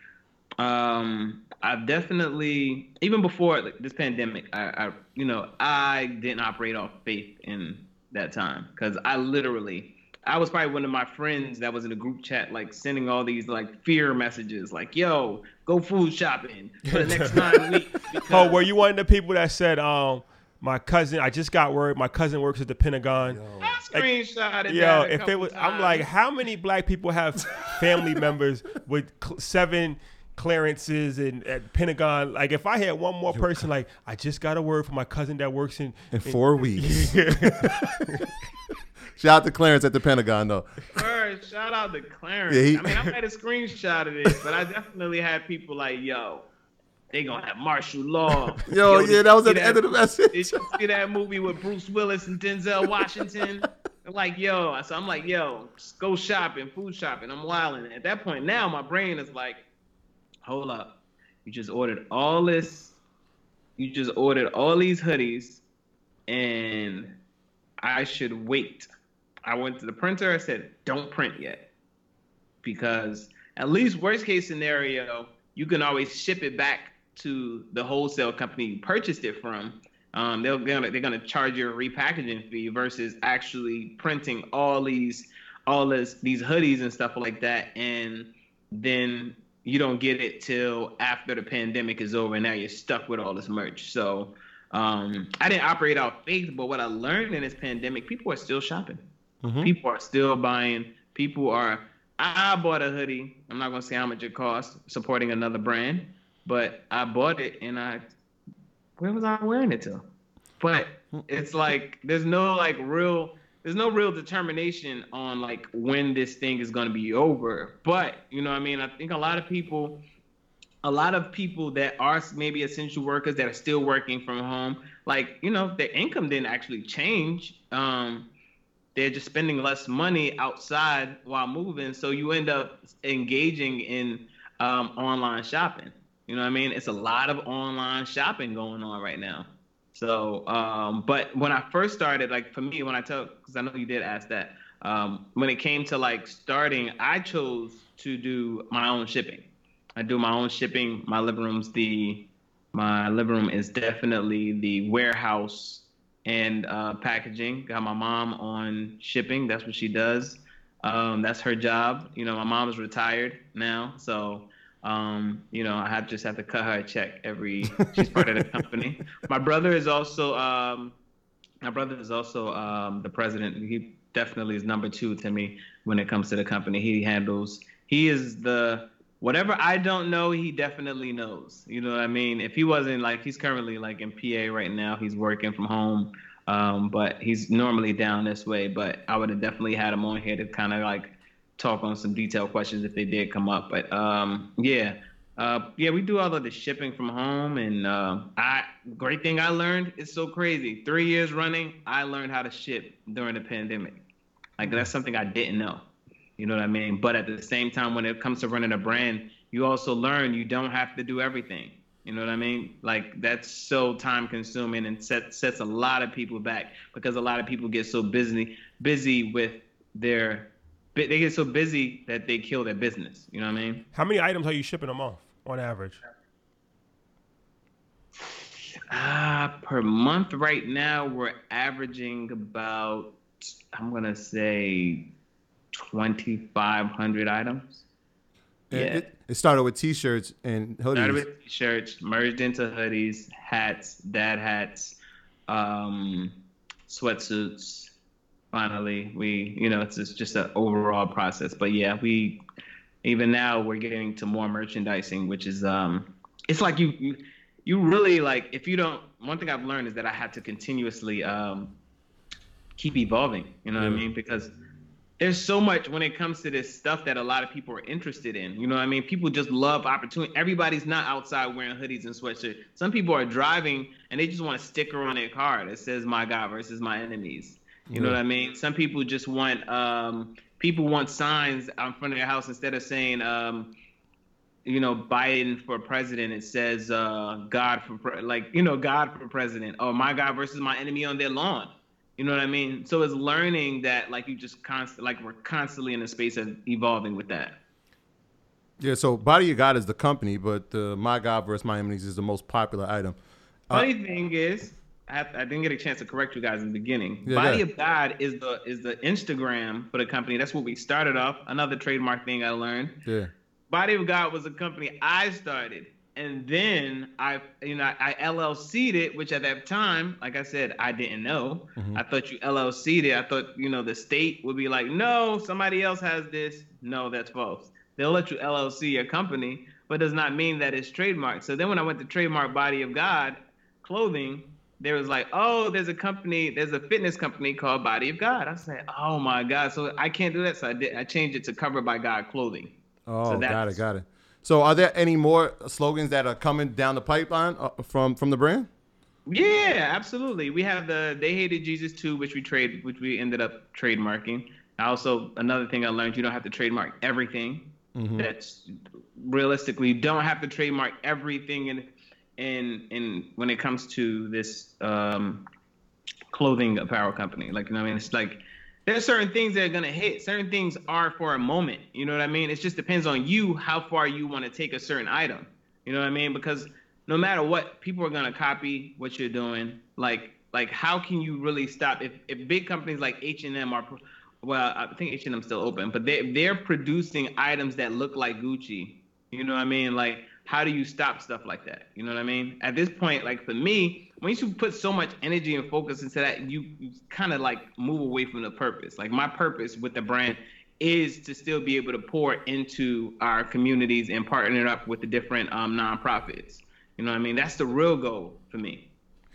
um, I've definitely, even before like, this pandemic, I, I, you know, I didn't operate off faith in that time, because I literally I was probably one of my friends that was in a group chat, like sending all these like fear messages, like, "Yo, go food shopping for the next nine weeks." Oh, were you one of the people that said, um, my cousin, I just got word, my cousin works at the Pentagon. Yo. I screenshotted Yo, that a if it was, times. I'm like, how many black people have family members with cl- seven clearances and at Pentagon? Like, if I had one more person, like, I just got a word from my cousin that works in in four in, weeks. Shout out to Clarence at the Pentagon, though. First, shout out to Clarence. Yeah, he, I mean, I might have screenshotted it, but I definitely had people like, yo, they gonna have martial law. Yo, yo yeah, that was at the end of the message. Did you see that movie with Bruce Willis and Denzel Washington? Like, yo, so I'm like, yo, go shopping, food shopping. I'm wilding. At that point, now my brain is like, hold up, you just ordered all this, you just ordered all these hoodies, and I should wait. I went to the printer. I said, don't print yet. Because at least worst case scenario, you can always ship it back to the wholesale company you purchased it from. Um, they're gonna they're gonna charge you a repackaging fee versus actually printing all these all this these hoodies and stuff like that, and then you don't get it till after the pandemic is over, and now you're stuck with all this merch. So um, I didn't operate out faith, but what I learned in this pandemic, people are still shopping. Mm-hmm. People are still buying. People are. I bought a hoodie. I'm not gonna say how much it cost, supporting another brand, but I bought it, and I. Where was I wearing it to? But it's like there's no like real. There's no real determination on like when this thing is gonna be over. But you know what I mean? I think a lot of people. A lot of people that are maybe essential workers that are still working from home, like, you know, their income didn't actually change. Um, they're just spending less money outside while moving. So you end up engaging in um, online shopping. You know what I mean? It's a lot of online shopping going on right now. So, um, but when I first started, like for me, when I tell, because I know you did ask that, um, when it came to like starting, I chose to do my own shipping. I do my own shipping. My living room's the, my living room is definitely the warehouse and uh, packaging. Got my mom on shipping. That's what she does. Um, that's her job. You know, my mom is retired now, so um, you know, I have just have to cut her a check every. She's part of the company. My brother is also um, my brother is also um, the president. He definitely is number two to me when it comes to the company. He handles. He is the. Whatever I don't know, he definitely knows. You know what I mean? If he wasn't like, he's currently like in P A right now. He's working from home, um, but he's normally down this way. But I would have definitely had him on here to kind of like talk on some detailed questions if they did come up. But um, yeah, uh, yeah, we do all of the shipping from home. And uh, I great thing I learned, it's so crazy. Three years running, I learned how to ship during the pandemic. Like that's something I didn't know. You know what I mean? But at the same time, when it comes to running a brand, you also learn you don't have to do everything. You know what I mean? Like that's so time consuming and set, sets a lot of people back because a lot of people get so busy, busy with their, they get so busy that they kill their business. You know what I mean? How many items are you shipping a month on average? Uh, per month right now, we're averaging about, I'm going to say, twenty-five hundred items. And yeah. It, it started with t-shirts and hoodies. Started with t-shirts, merged into hoodies, hats, dad hats, um, sweatsuits. Finally, we, you know, it's just, just an overall process. But yeah, we, even now we're getting to more merchandising, which is, um, it's like you, you, you really like, if you don't, one thing I've learned is that I have to continuously um, keep evolving, you know yeah. what I mean? Because there's so much when it comes to this stuff that a lot of people are interested in. You know what I mean? People just love opportunity. Everybody's not outside wearing hoodies and sweatshirts. Some people are driving and they just want a sticker on their car that says "My God" versus "My enemies." You yeah. know what I mean? Some people just want um, people want signs out front of their house instead of saying, um, you know, Biden for president. It says uh, God for pre- like you know God for president or "My God" versus "My enemy" on their lawn. You know what I mean? So it's learning that, like, you just constant, like, we're constantly in a space of evolving with that. Yeah. So Body of God is the company, but uh, My God versus My enemies is the most popular item. Funny uh, thing is, I, have, I didn't get a chance to correct you guys in the beginning. Yeah, Body yeah. of God is the is the Instagram for the company. That's what we started off. Another trademark thing I learned. Yeah. Body of God was a company I started, and then I, you know, I L L C'd it, which at that time, like I said, I didn't know. Mm-hmm. I thought you L L C'd it. I thought, you know, the state would be like, no, somebody else has this. No, that's false. They'll let you L L C your company, but does not mean that it's trademarked. So then when I went to trademark Body of God clothing, there was like, oh, there's a company, there's a fitness company called Body of God. I said, oh my God, so I can't do that. So I did. I changed it to Covered by God Clothing. Oh, So got it, got it. So are there any more slogans that are coming down the pipeline uh, from from the brand? Yeah, absolutely. We have the They Hated Jesus too, which we trade, which we ended up trademarking. Also, another thing I learned, you don't have to trademark everything. Mm-hmm. That's realistically, you don't have to trademark everything in in in when it comes to this um, clothing apparel company. Like, you know what I mean? It's like there's certain things that are gonna hit. Certain things are for a moment. You know what I mean? It just depends on you how far you want to take a certain item. You know what I mean? Because no matter what, people are gonna copy what you're doing. Like like how can you really stop if if big companies like H and M are well, I think H and M's still open, but they they're producing items that look like Gucci. You know what I mean? Like, how do you stop stuff like that? You know what I mean? At this point, like for me, when you put so much energy and focus into that, you, you kind of like move away from the purpose. Like my purpose with the brand is to still be able to pour into our communities and partner up with the different um, nonprofits. You know what I mean? That's the real goal for me.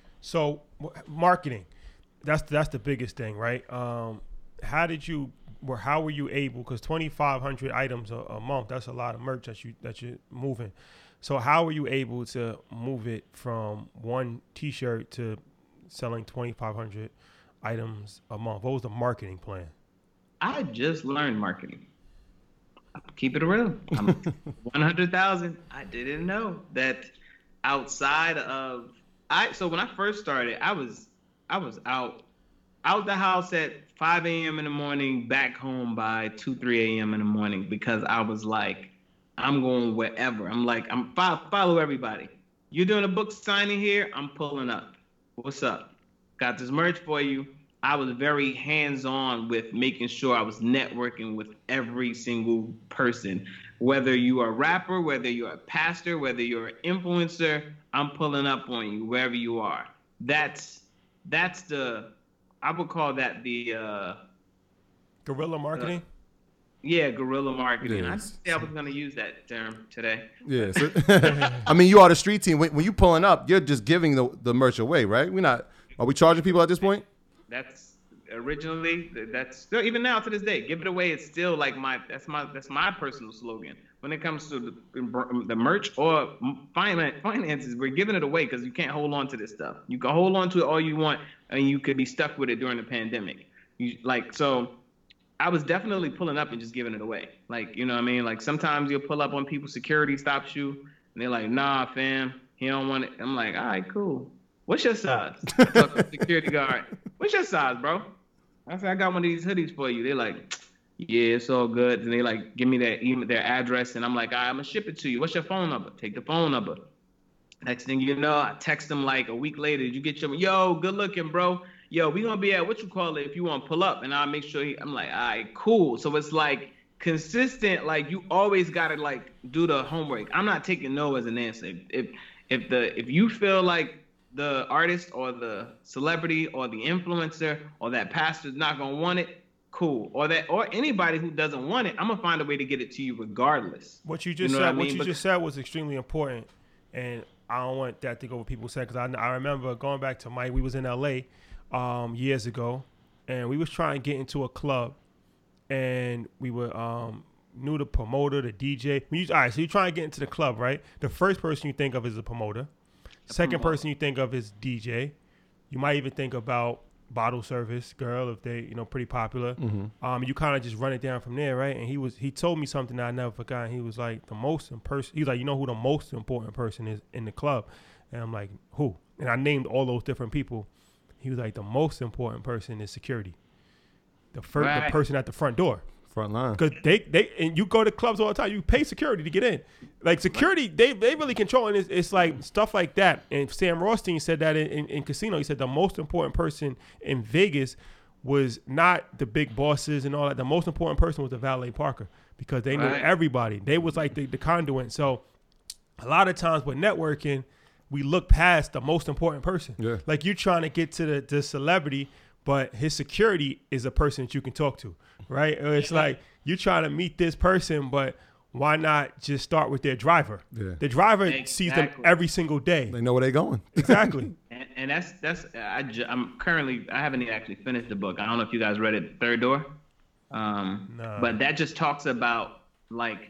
So marketing, that's that's the biggest thing, right? Um, how did you? Or how were you able? Because twenty-five hundred items a, a month, that's a lot of merch that you that you're moving. So how were you able to move it from one T-shirt to selling twenty-five hundred items a month? What was the marketing plan? I just learned marketing. Keep it real. I'm one hundred thousand. I didn't know that outside of I. So when I first started, I was I was out out the house at five a.m. in the morning, back home by two, three a.m. in the morning because I was like, I'm going wherever. I'm like, I'm follow everybody. You're doing a book signing here? I'm pulling up. What's up? Got this merch for you. I was very hands-on with making sure I was networking with every single person. Whether you are a rapper, whether you're a pastor, whether you're an influencer, I'm pulling up on you wherever you are. That's that's the I would call that the uh, guerrilla marketing. Uh, yeah, guerrilla marketing. Yes. I didn't say I was going to use that term today. Yeah. So, I mean, you are the street team. When, when you pulling up, you're just giving the, the merch away, right? We're not. Are we charging people at this point? That's originally. That's still even now to this day. Give it away. It's still like my. That's my. That's my personal slogan. When it comes to the, the merch or finances, we're giving it away because you can't hold on to this stuff. You can hold on to it all you want, and you could be stuck with it during the pandemic. You like so. I was definitely pulling up and just giving it away. Like, you know what I mean? Like sometimes you'll pull up on people, security stops you, and they're like, nah, fam, he don't want it. I'm like, all right, cool. What's your size? I talk to the security guard. What's your size, bro? I said, I got one of these hoodies for you. They're like, yeah, it's all good. And they like give me their email, their address, and I'm like, all right, I'm gonna ship it to you. What's your phone number? Take the phone number. Next thing you know, I text them like a week later. Did you get your, yo, good looking, bro. Yo, we gonna be at what you call it if you want to pull up, and I'll make sure. He, I'm like, all right, cool. So it's like consistent. Like you always gotta like do the homework. I'm not taking no as an answer. If if the if you feel like the artist or the celebrity or the influencer or that pastor's not gonna want it, cool. Or that or anybody who doesn't want it, I'm gonna find a way to get it to you regardless. What you just you know said, what, I what mean? you But, just said was extremely important, and I don't want that to go what people said because I I remember going back to Mike. We was in L A um, years ago, and we was trying to get into a club, and we were um, knew the promoter, the D J. We used, all right, so you're trying to get into the club, right? The first person you think of is the promoter. The Second promoter. person you think of is D J. You might even think about bottle service girl if they, you know, pretty popular. Mm-hmm. Um, you kind of just run it down from there, right? And he was he told me something that I never forgot. He was like the most person. He's like, you know who the most important person is in the club, and I'm like, who? And I named all those different people. He was like, the most important person is security. The first, Right. the person at the front door. Front line. Because they, they and you go to clubs all the time. You pay security to get in. Like security, they they really control. And it's, it's like stuff like that. And Sam Rothstein said that in, in, in Casino. He said the most important person in Vegas was not the big bosses and all that. The most important person was the valet parker because they knew Right. everybody. They was like the, the conduit. So a lot of times with networking, we look past the most important person. Yeah. Like you're trying to get to the, the celebrity, but his security is a person that you can talk to, right? Or it's like you're trying to meet this person, but why not just start with their driver? Yeah. The driver sees them Exactly. every single day. They know where they're going. Exactly. And, and that's that's I ju- I'm currently I haven't even actually finished the book. I don't know if you guys read it, Third Door, um, No. but that just talks about like,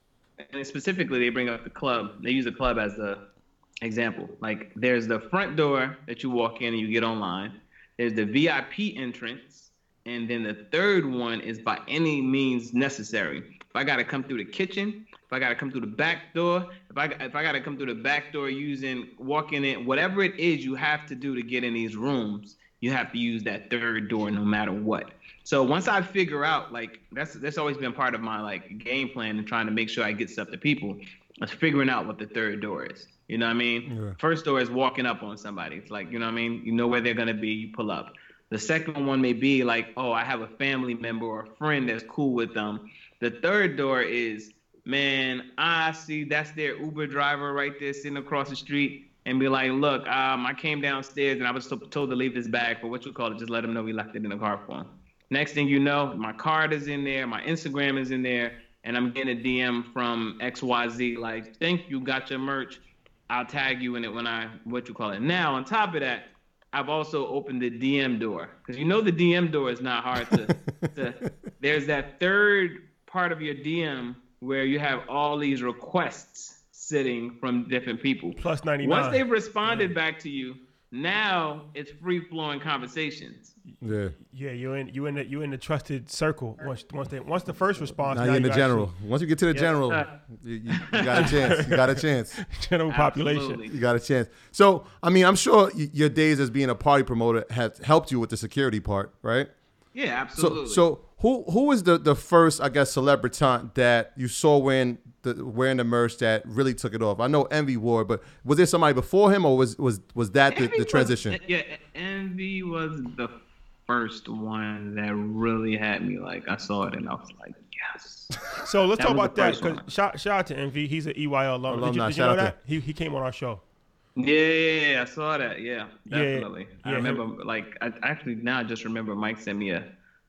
and specifically they bring up the club. They use the club as the example. Like there's the front door that you walk in and you get online. There's the V I P entrance, and then the third one is by any means necessary. If I gotta come through the kitchen, if I gotta come through the back door, if I if I gotta come through the back door using walking in, whatever it is you have to do to get in these rooms, you have to use that third door no matter what. So once I figure out, like that's that's always been part of my like game plan and trying to make sure I get stuff to people, is figuring out what the third door is. You know what I mean? Yeah. First door is walking up on somebody. It's like, you know what I mean? You know where they're gonna be, you pull up. The second one may be like, oh, I have a family member or a friend that's cool with them. The third door is, man, I see that's their Uber driver right there sitting across the street, and be like, look, um, I came downstairs and I was told to leave this bag for what you call it. Just let them know we left it in the car for him. Next thing you know, my card is in there, my Instagram is in there, and I'm getting a D M from X Y Z like, thank you, got your merch. I'll tag you in it when I, what you call it. Now, on top of that, I've also opened the D M door because you know the D M door is not hard to, to. There's that third part of your D M where you have all these requests sitting from different people. Plus ninety-nine. Once they've responded back to you, now it's free flowing conversations. Yeah. Yeah, you in you in the you in the trusted circle. Once once they once the first response. Now you're in the you general. Once you get to the Yes, general, sir. you, you, you got a chance. You got a chance. actually- general population. Absolutely. You got a chance. So, I mean, I'm sure y- your days as being a party promoter have helped you with the security part, right? Yeah, So, absolutely. so who who was the, the first, I guess, celebrity that you saw wearing the wearing the merch that really took it off? I know Envy wore, but was there somebody before him, or was was was that the, Envy the was- transition? yeah, Envy was the first one that really had me like, I saw it and I was like, yes. So let's That talk was about the that. first one. Cause shout, shout out to Envy. He's an E Y L alum. Did you, Alumni. did you Shout know out that? He he came on our show. Yeah, yeah, yeah, I saw that. Yeah, Yeah, definitely. I yeah, remember, like, I actually now I just remember Mike sent me a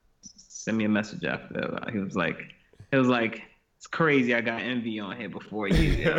sent me a message after that. He was like, it was like, it's crazy. I got Envy on here before you.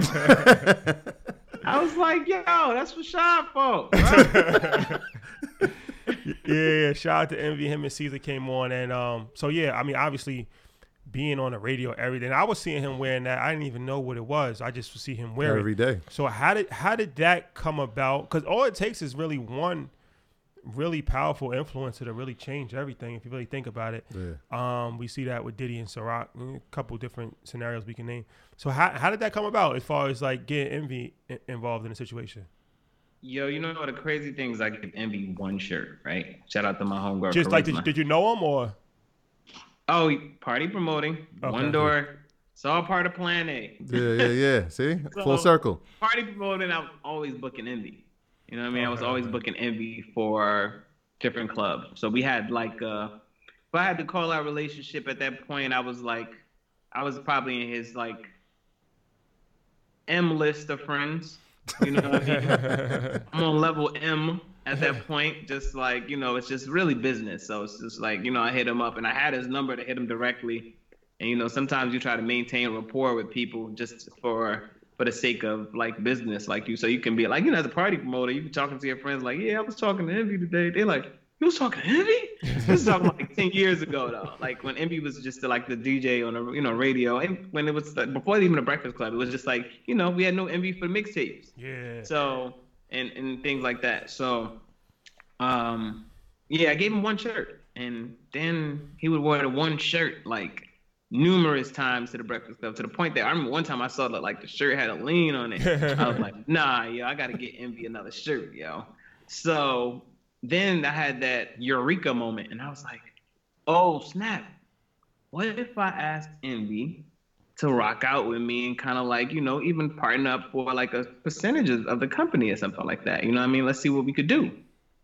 I was like, yo, that's for Sean for. Right? Yeah, yeah. Shout out to Envy. Him and Caesar came on, and um, so yeah. I mean, obviously, being on the radio, everything. I was seeing him wearing that. I didn't even know what it was. I just see him wearing Every it. day. So how did how did that come about? Because all it takes is really one really powerful influencer to really change everything. If you really think about it, Yeah. um, we see that with Diddy and Ciroc. A couple different scenarios we can name. So how how did that come about? As far as like getting Envy i- involved in the situation, Yo, you know what the crazy thing is? I give Envy one shirt, right? Shout out to my homegirl. just like did, Charisma. did you know him or? Oh, party promoting, Okay. one door. It's all part of Plan A. Yeah, yeah, yeah. See? Full So- circle. Party promoting, I was always booking Envy. You know what I mean? I was Okay, always okay. booking Envy for different clubs. So we had like, uh, if I had to call our relationship at that point, I was like, I was probably in his like M list of friends. You know what I mean? I'm on level M at that point. Just like, you know, it's just really business. So it's just like, you know, I hit him up and I had his number to hit him directly. And, you know, sometimes you try to maintain rapport with people just for for the sake of like business, like you. So you can be like, you know, as a party promoter, you be talking to your friends like, yeah, I was talking to Envy today. They're like, you was talking to Envy? This is talking like ten years ago though. Like when Envy was just like the D J on the, you know, radio. And when it was like, before even the Breakfast Club, it was just like, you know, we had no Envy for mixtapes. Yeah. So, and, and things like that. So, um, yeah, I gave him one shirt. And then he would wear the one shirt like numerous times to the Breakfast Club, to the point that I remember one time I saw that like the shirt had a lean on it. I was like, nah, yo, I got to get Envy another shirt, yo. So then I had that eureka moment and I was like, oh, snap. what if I ask Envy to rock out with me and kind of like, you know, even partner up for like a percentage of the company or something like that. You know what I mean? Let's see what we could do.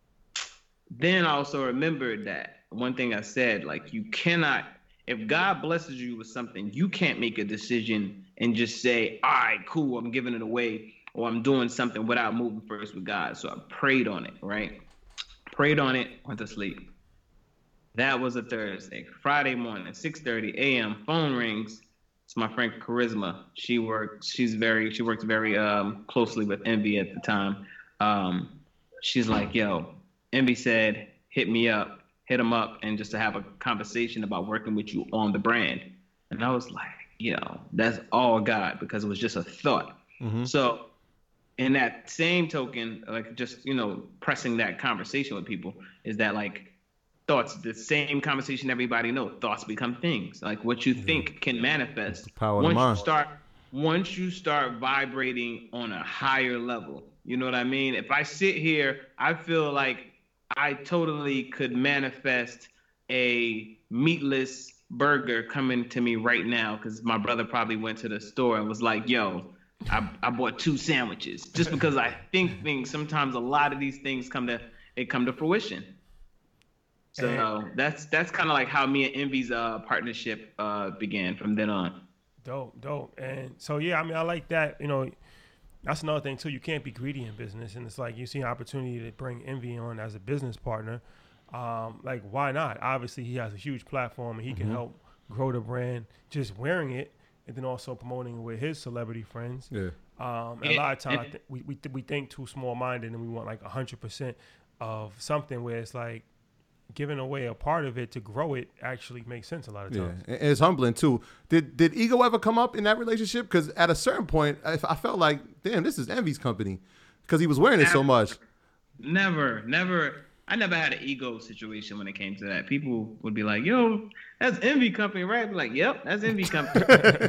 Then I also remembered that one thing I said, like, you cannot, if God blesses you with something, you can't make a decision and just say, all right, cool, I'm giving it away, or I'm doing something without moving first with God. So I prayed on it, right? Prayed on it, went to sleep. That was a Thursday. Friday morning, six thirty a.m., phone rings. It's my friend Charisma. She works, she's very, she works very um, closely with Envy at the time. Um, she's like, yo, Envy said, hit me up, hit him up, and just to have a conversation about working with you on the brand. And I was like, yo, that's all God, because it was just a thought. Mm-hmm. So in that same token, like just, you know, pressing that conversation with people is that like thoughts, the same conversation everybody knows, thoughts become things. Like what you think yeah. can manifest power once of mind. you start once you start vibrating on a higher level. You know what I mean? If I sit here, I feel like I totally could manifest a meatless burger coming to me right now because my brother probably went to the store and was like, yo, I, I bought two sandwiches. Just because I think things, sometimes a lot of these things come to it come to fruition. So and that's that's kind of like how me and Envy's uh, partnership uh, began from then on. Dope, dope. And so, yeah, I mean, I like that, you know, that's another thing too. You can't be greedy in business, and it's like you see an opportunity to bring Envy on as a business partner. Um, like, why not? Obviously, he has a huge platform, and he mm-hmm. can help grow the brand just wearing it, and then also promoting it with his celebrity friends. Yeah. Um, and a lot of times, I th- we we th- we think too small minded, and we want like a hundred percent of something where it's like giving away a part of it to grow it actually makes sense a lot of times. Yeah, and it's humbling too. Did did ego ever come up in that relationship? Because at a certain point, I, I felt like, damn, this is Envy's company, because he was wearing it so much. Never, never. I never had an ego situation when it came to that. People would be like, "Yo, that's Envy company, right?" I'd be like, "Yep, that's Envy company."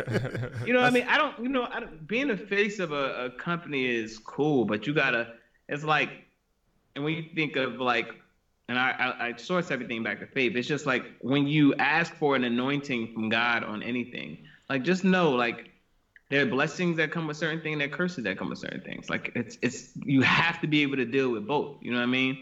You know what I mean? I don't, you know, I don't, being the face of a, a company is cool, but you gotta. It's like, and when you think of like. And I, I, I source everything back to faith. It's just like when you ask for an anointing from God on anything, like just know, like there are blessings that come with certain things, there are curses that come with certain things. Like it's it's you have to be able to deal with both. You know what I mean?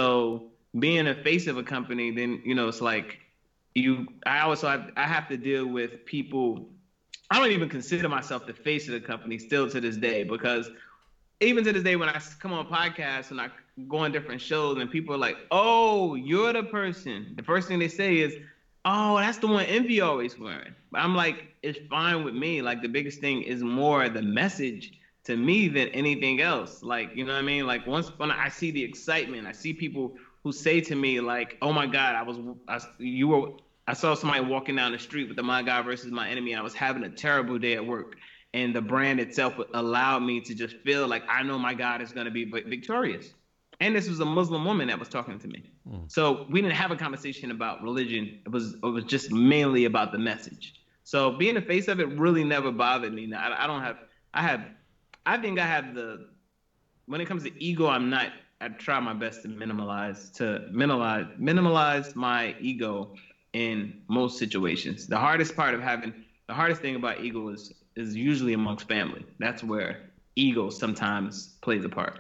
So being a face of a company, then you know it's like you. I also have, I have to deal with people. I don't even consider myself the face of the company still to this day, because even to this day when I come on podcasts and I go on different shows and people are like, oh, you're the person. The first thing they say is, oh, that's the one Envy always wearing. But I'm like, it's fine with me. Like the biggest thing is more the message to me than anything else. Like, you know what I mean? Like once when I see the excitement, I see people who say to me like, oh my God, I was, I, you were, I saw somebody walking down the street with the My God versus My Enemy. And I was having a terrible day at work. And the brand itself allowed me to just feel like I know my God is going to be victorious. And this was a Muslim woman that was talking to me. Mm. So we didn't have a conversation about religion. It was it was just mainly about the message. So being the face of it really never bothered me. Now, I, I don't have, I have, I think I have the, when it comes to ego, I'm not, I try my best to minimalize, to minimize, minimalize my ego in most situations. The hardest part of having, the hardest thing about ego is, is usually amongst family. That's where ego sometimes plays a part.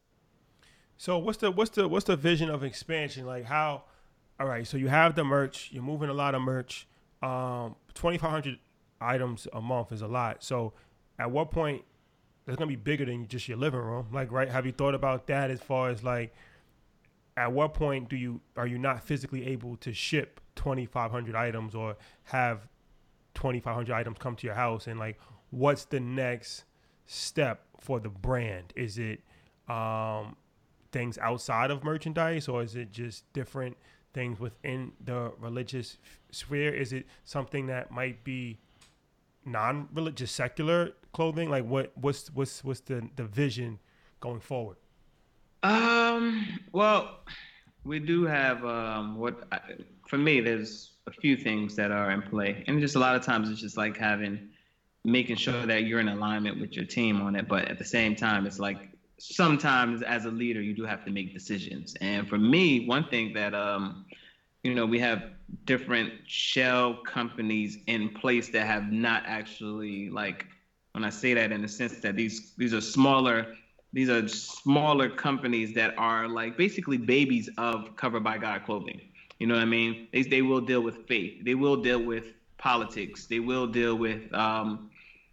So what's the what's the what's the vision of expansion? Like how? All right, so you have the merch. You're moving a lot of merch. Um, twenty-five hundred items a month is a lot. So at what point that's gonna be bigger than just your living room? Like, right? Have you thought about that as far as like, at what point do you are you not physically able to ship twenty-five hundred items or have twenty-five hundred items come to your house? And like, what's the next step for the brand? Is it um things outside of merchandise, or is it just different things within the religious sphere? Is it something that might be non-religious, secular clothing? Like what what's what's what's the the vision going forward? Um well, we do have um what for me there's a few things that are in play, and just a lot of times it's just like having making sure that you're in alignment with your team on it, but at the same time it's like sometimes as a leader, you do have to make decisions. And for me, one thing that, um, you know, we have different shell companies in place that have not actually, like, when I say that in the sense that these these are smaller these are smaller companies that are like basically babies of Covered by God clothing. You know what I mean? They they will deal with faith. They will deal with politics. They will deal with um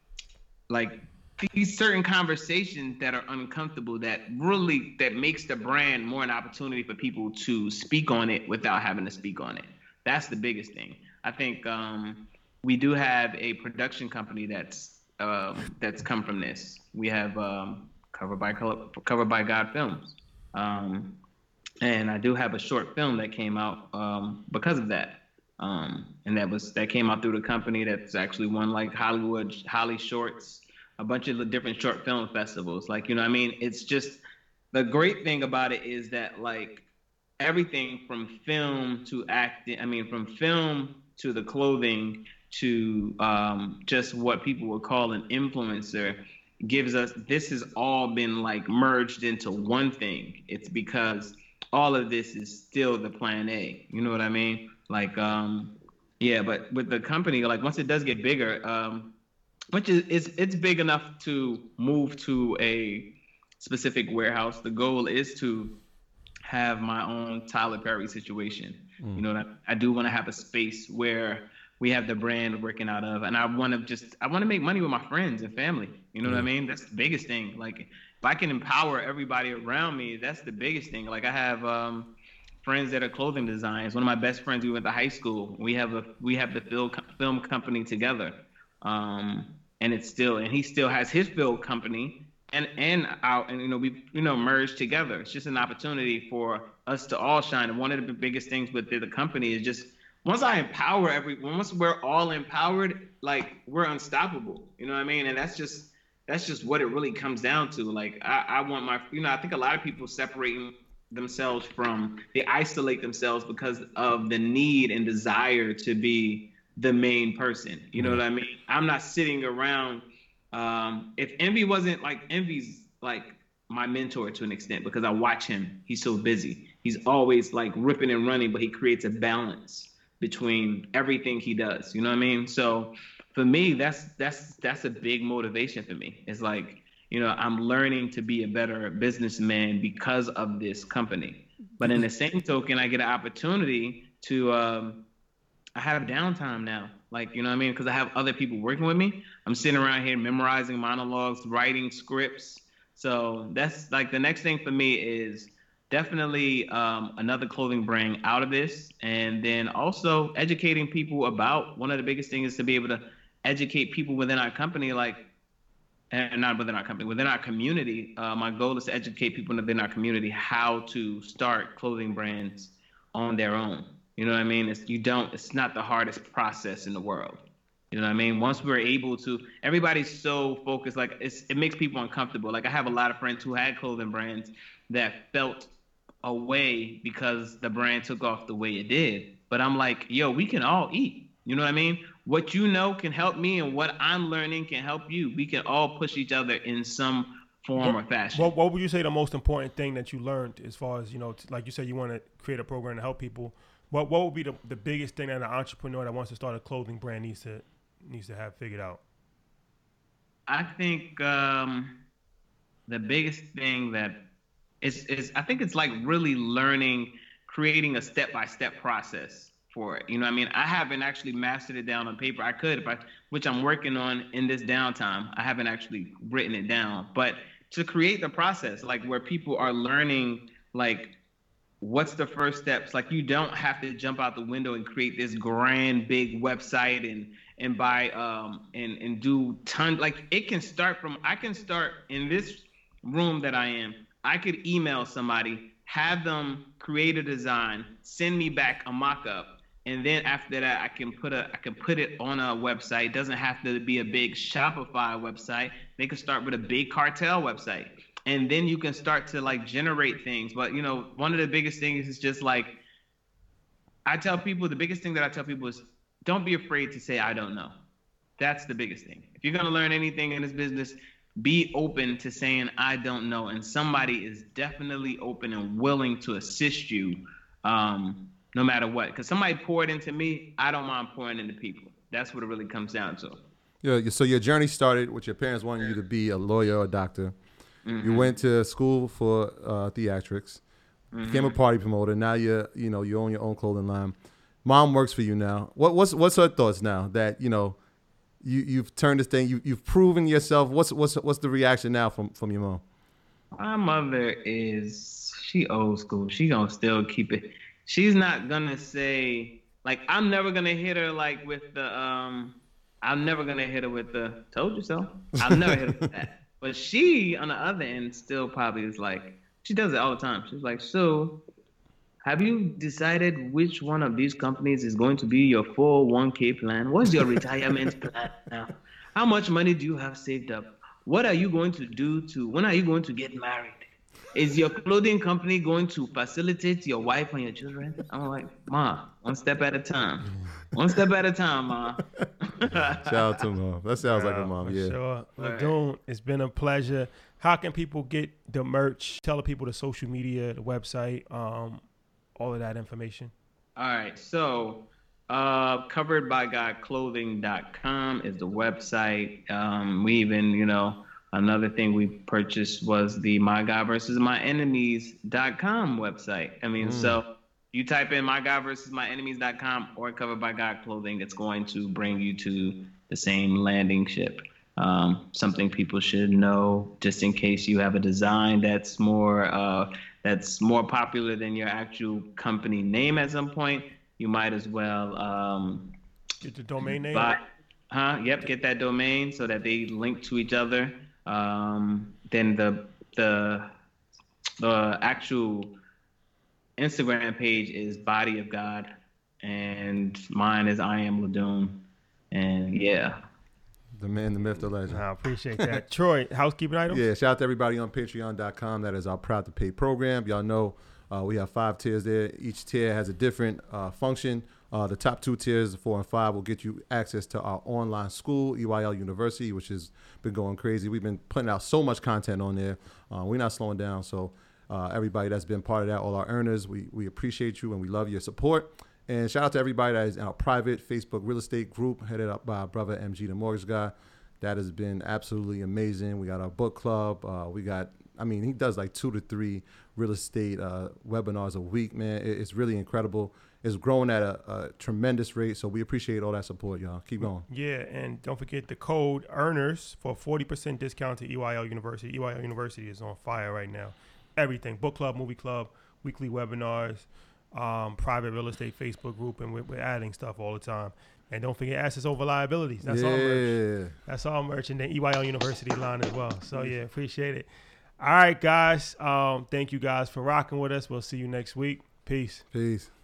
like these certain conversations that are uncomfortable, that really that makes the brand more an opportunity for people to speak on it without having to speak on it. That's the biggest thing. I think um, we do have a production company that's um, that's come from this. We have um, covered by covered by God Films, um, and I do have a short film that came out um, because of that. Um, and that was that came out through the company that's actually won like Hollywood Holly Shorts, a bunch of different short film festivals. Like, you know what I mean? It's just, the great thing about it is that like everything from film to acting, I mean, from film to the clothing to um, just what people would call an influencer gives us, this has all been like merged into one thing. It's because all of this is still the plan A. You know what I mean? Like, um, yeah, but with the company, like once it does get bigger, um, which is it's, it's big enough to move to a specific warehouse. The goal is to have my own Tyler Perry situation. Mm. You know, I, I do want to have a space where we have the brand working out of, and I want to just, I want to make money with my friends and family. You know mm. what I mean? That's the biggest thing. Like, if I can empower everybody around me, that's the biggest thing. Like, I have um, friends that are clothing designers. One of my best friends, we went to high school. We have a, we have the film film company together. Um, and it's still, and he still has his film company, and and out, and you know we you know merged together. It's just an opportunity for us to all shine. And one of the biggest things with the, the company is just, once I empower everyone, once we're all empowered, like we're unstoppable. You know what I mean? And that's just that's just what it really comes down to. Like I, I want my, you know, I think a lot of people separate themselves from, they isolate themselves because of the need and desire to be the main person. You know what I mean? I'm not sitting around. Um, if Envy wasn't like, Envy's like my mentor to an extent because I watch him. He's so busy. He's always like ripping and running, but he creates a balance between everything he does. You know what I mean? So for me, that's that's that's a big motivation for me. It's like, you know, I'm learning to be a better businessman because of this company. But in the same token, I get an opportunity to um, I have downtime now. Like, you know what I mean? Because I have other people working with me. I'm sitting around here memorizing monologues, writing scripts. So that's like the next thing for me is definitely um, another clothing brand out of this. And then also educating people about, one of the biggest things is to be able to educate people within our company, like, and not within our company, within our community. Uh, my goal is to educate people within our community how to start clothing brands on their own. You know what I mean? It's, you don't, it's not the hardest process in the world. You know what I mean? Once we're able to, everybody's so focused, like it's, it makes people uncomfortable. Like I have a lot of friends who had clothing brands that felt away because the brand took off the way it did. But I'm like, yo, we can all eat. You know what I mean? What you know can help me, and what I'm learning can help you. We can all push each other in some form what, or fashion. What, what would you say the most important thing that you learned as far as, you know, like you said, you want to create a program to help people. What what would be the, the biggest thing that an entrepreneur that wants to start a clothing brand needs to needs to have figured out? I think um, the biggest thing that is is I think it's like really learning, creating a step by step process for it. You know what I mean? I haven't actually mastered it down on paper. I could, if I, which I'm working on in this downtime. I haven't actually written it down, but to create the process, like where people are learning, like, what's the first steps? Like, you don't have to jump out the window and create this grand big website and and buy um and and do ton. Like, it can start from, I can start in this room that I am. I could email somebody, have them create a design, send me back a mock-up, and then after that I can put a I can put it on a website. It doesn't have to be a big Shopify website. They can start with a big cartel website. And then you can start to like generate things. But, you know, one of the biggest things is just like, I tell people, the biggest thing that I tell people is don't be afraid to say, I don't know. That's the biggest thing. If you're going to learn anything in this business, be open to saying, I don't know. And somebody is definitely open and willing to assist you um, no matter what. Because somebody poured into me, I don't mind pouring into people. That's what it really comes down to. Yeah. So your journey started with your parents wanting you to be a lawyer or a doctor. Mm-hmm. You went to school for uh, theatrics, Mm-hmm. became a party promoter. Now you you know you own your own clothing line. Mom works for you now. What what's what's her thoughts now that you know you you've turned this thing, you you've proven yourself? What's what's what's the reaction now from from your mom? My mother is, she old school. She gonna still keep it. She's not gonna say, like, I'm never gonna hit her like with the um I'm never gonna hit her with the told you so. I'll never hit her with that. But she on the other end still probably is like, she does it all the time. She's like, so have you decided which one of these companies is going to be your four oh one k plan? What's your retirement plan now? How much money do you have saved up? What are you going to do to, when are you going to get married? Is your clothing company going to facilitate your wife and your children? I'm like, Ma, one step at a time. One step at a time, Ma. Shout out to mom. That sounds like a mom. For Yeah. sure. Ladune, it's been a pleasure. How can people get the merch? Tell the people the social media, the website, um, all of that information. All right. So, uh, covered by god clothing dot com is the website. Um, we even, you know, another thing we purchased was the My God versus My Enemies dot com website. I mean, mm. so you type in My God versus My Enemies dot com or Covered by God Clothing, it's going to bring you to the same landing ship. Um, something people should know, just in case you have a design that's more uh, that's more popular than your actual company name at some point, you might as well um, get the domain name. Buy, huh? Yep, get that domain so that they link to each other. Um, then the the the actual Instagram page is Body of God, and mine is I Am Ladune, and yeah. The man, the myth, the legend. I appreciate that. Troy, housekeeping items? Yeah, shout out to everybody on patreon dot com. That is our Proud to Pay program. Y'all know uh, we have five tiers there. Each tier has a different uh, function. Uh, the top two tiers, four and five, will get you access to our online school, E Y L University, which has been going crazy. We've been putting out so much content on there. Uh, we're not slowing down. So uh, everybody that's been part of that, all our earners, we, we appreciate you and we love your support. And shout out to everybody that is in our private Facebook real estate group headed up by our brother M G, the mortgage guy. That has been absolutely amazing. We got our book club. Uh, we got, I mean, he does like two to three real estate uh, webinars a week, man. It, it's really incredible. It's growing at a, a tremendous rate. So we appreciate all that support, y'all. Keep going. Yeah, and don't forget the code earners for forty percent discount to E Y L University. E Y L University is on fire right now. Everything, book club, movie club, weekly webinars, um, private real estate Facebook group, and we're, we're adding stuff all the time. And don't forget assets over liabilities. That's yeah. all merch. That's all merch. And then E Y L University line as well. So, yeah, appreciate it. All right, guys. Um, thank you guys for rocking with us. We'll see you next week. Peace. Peace.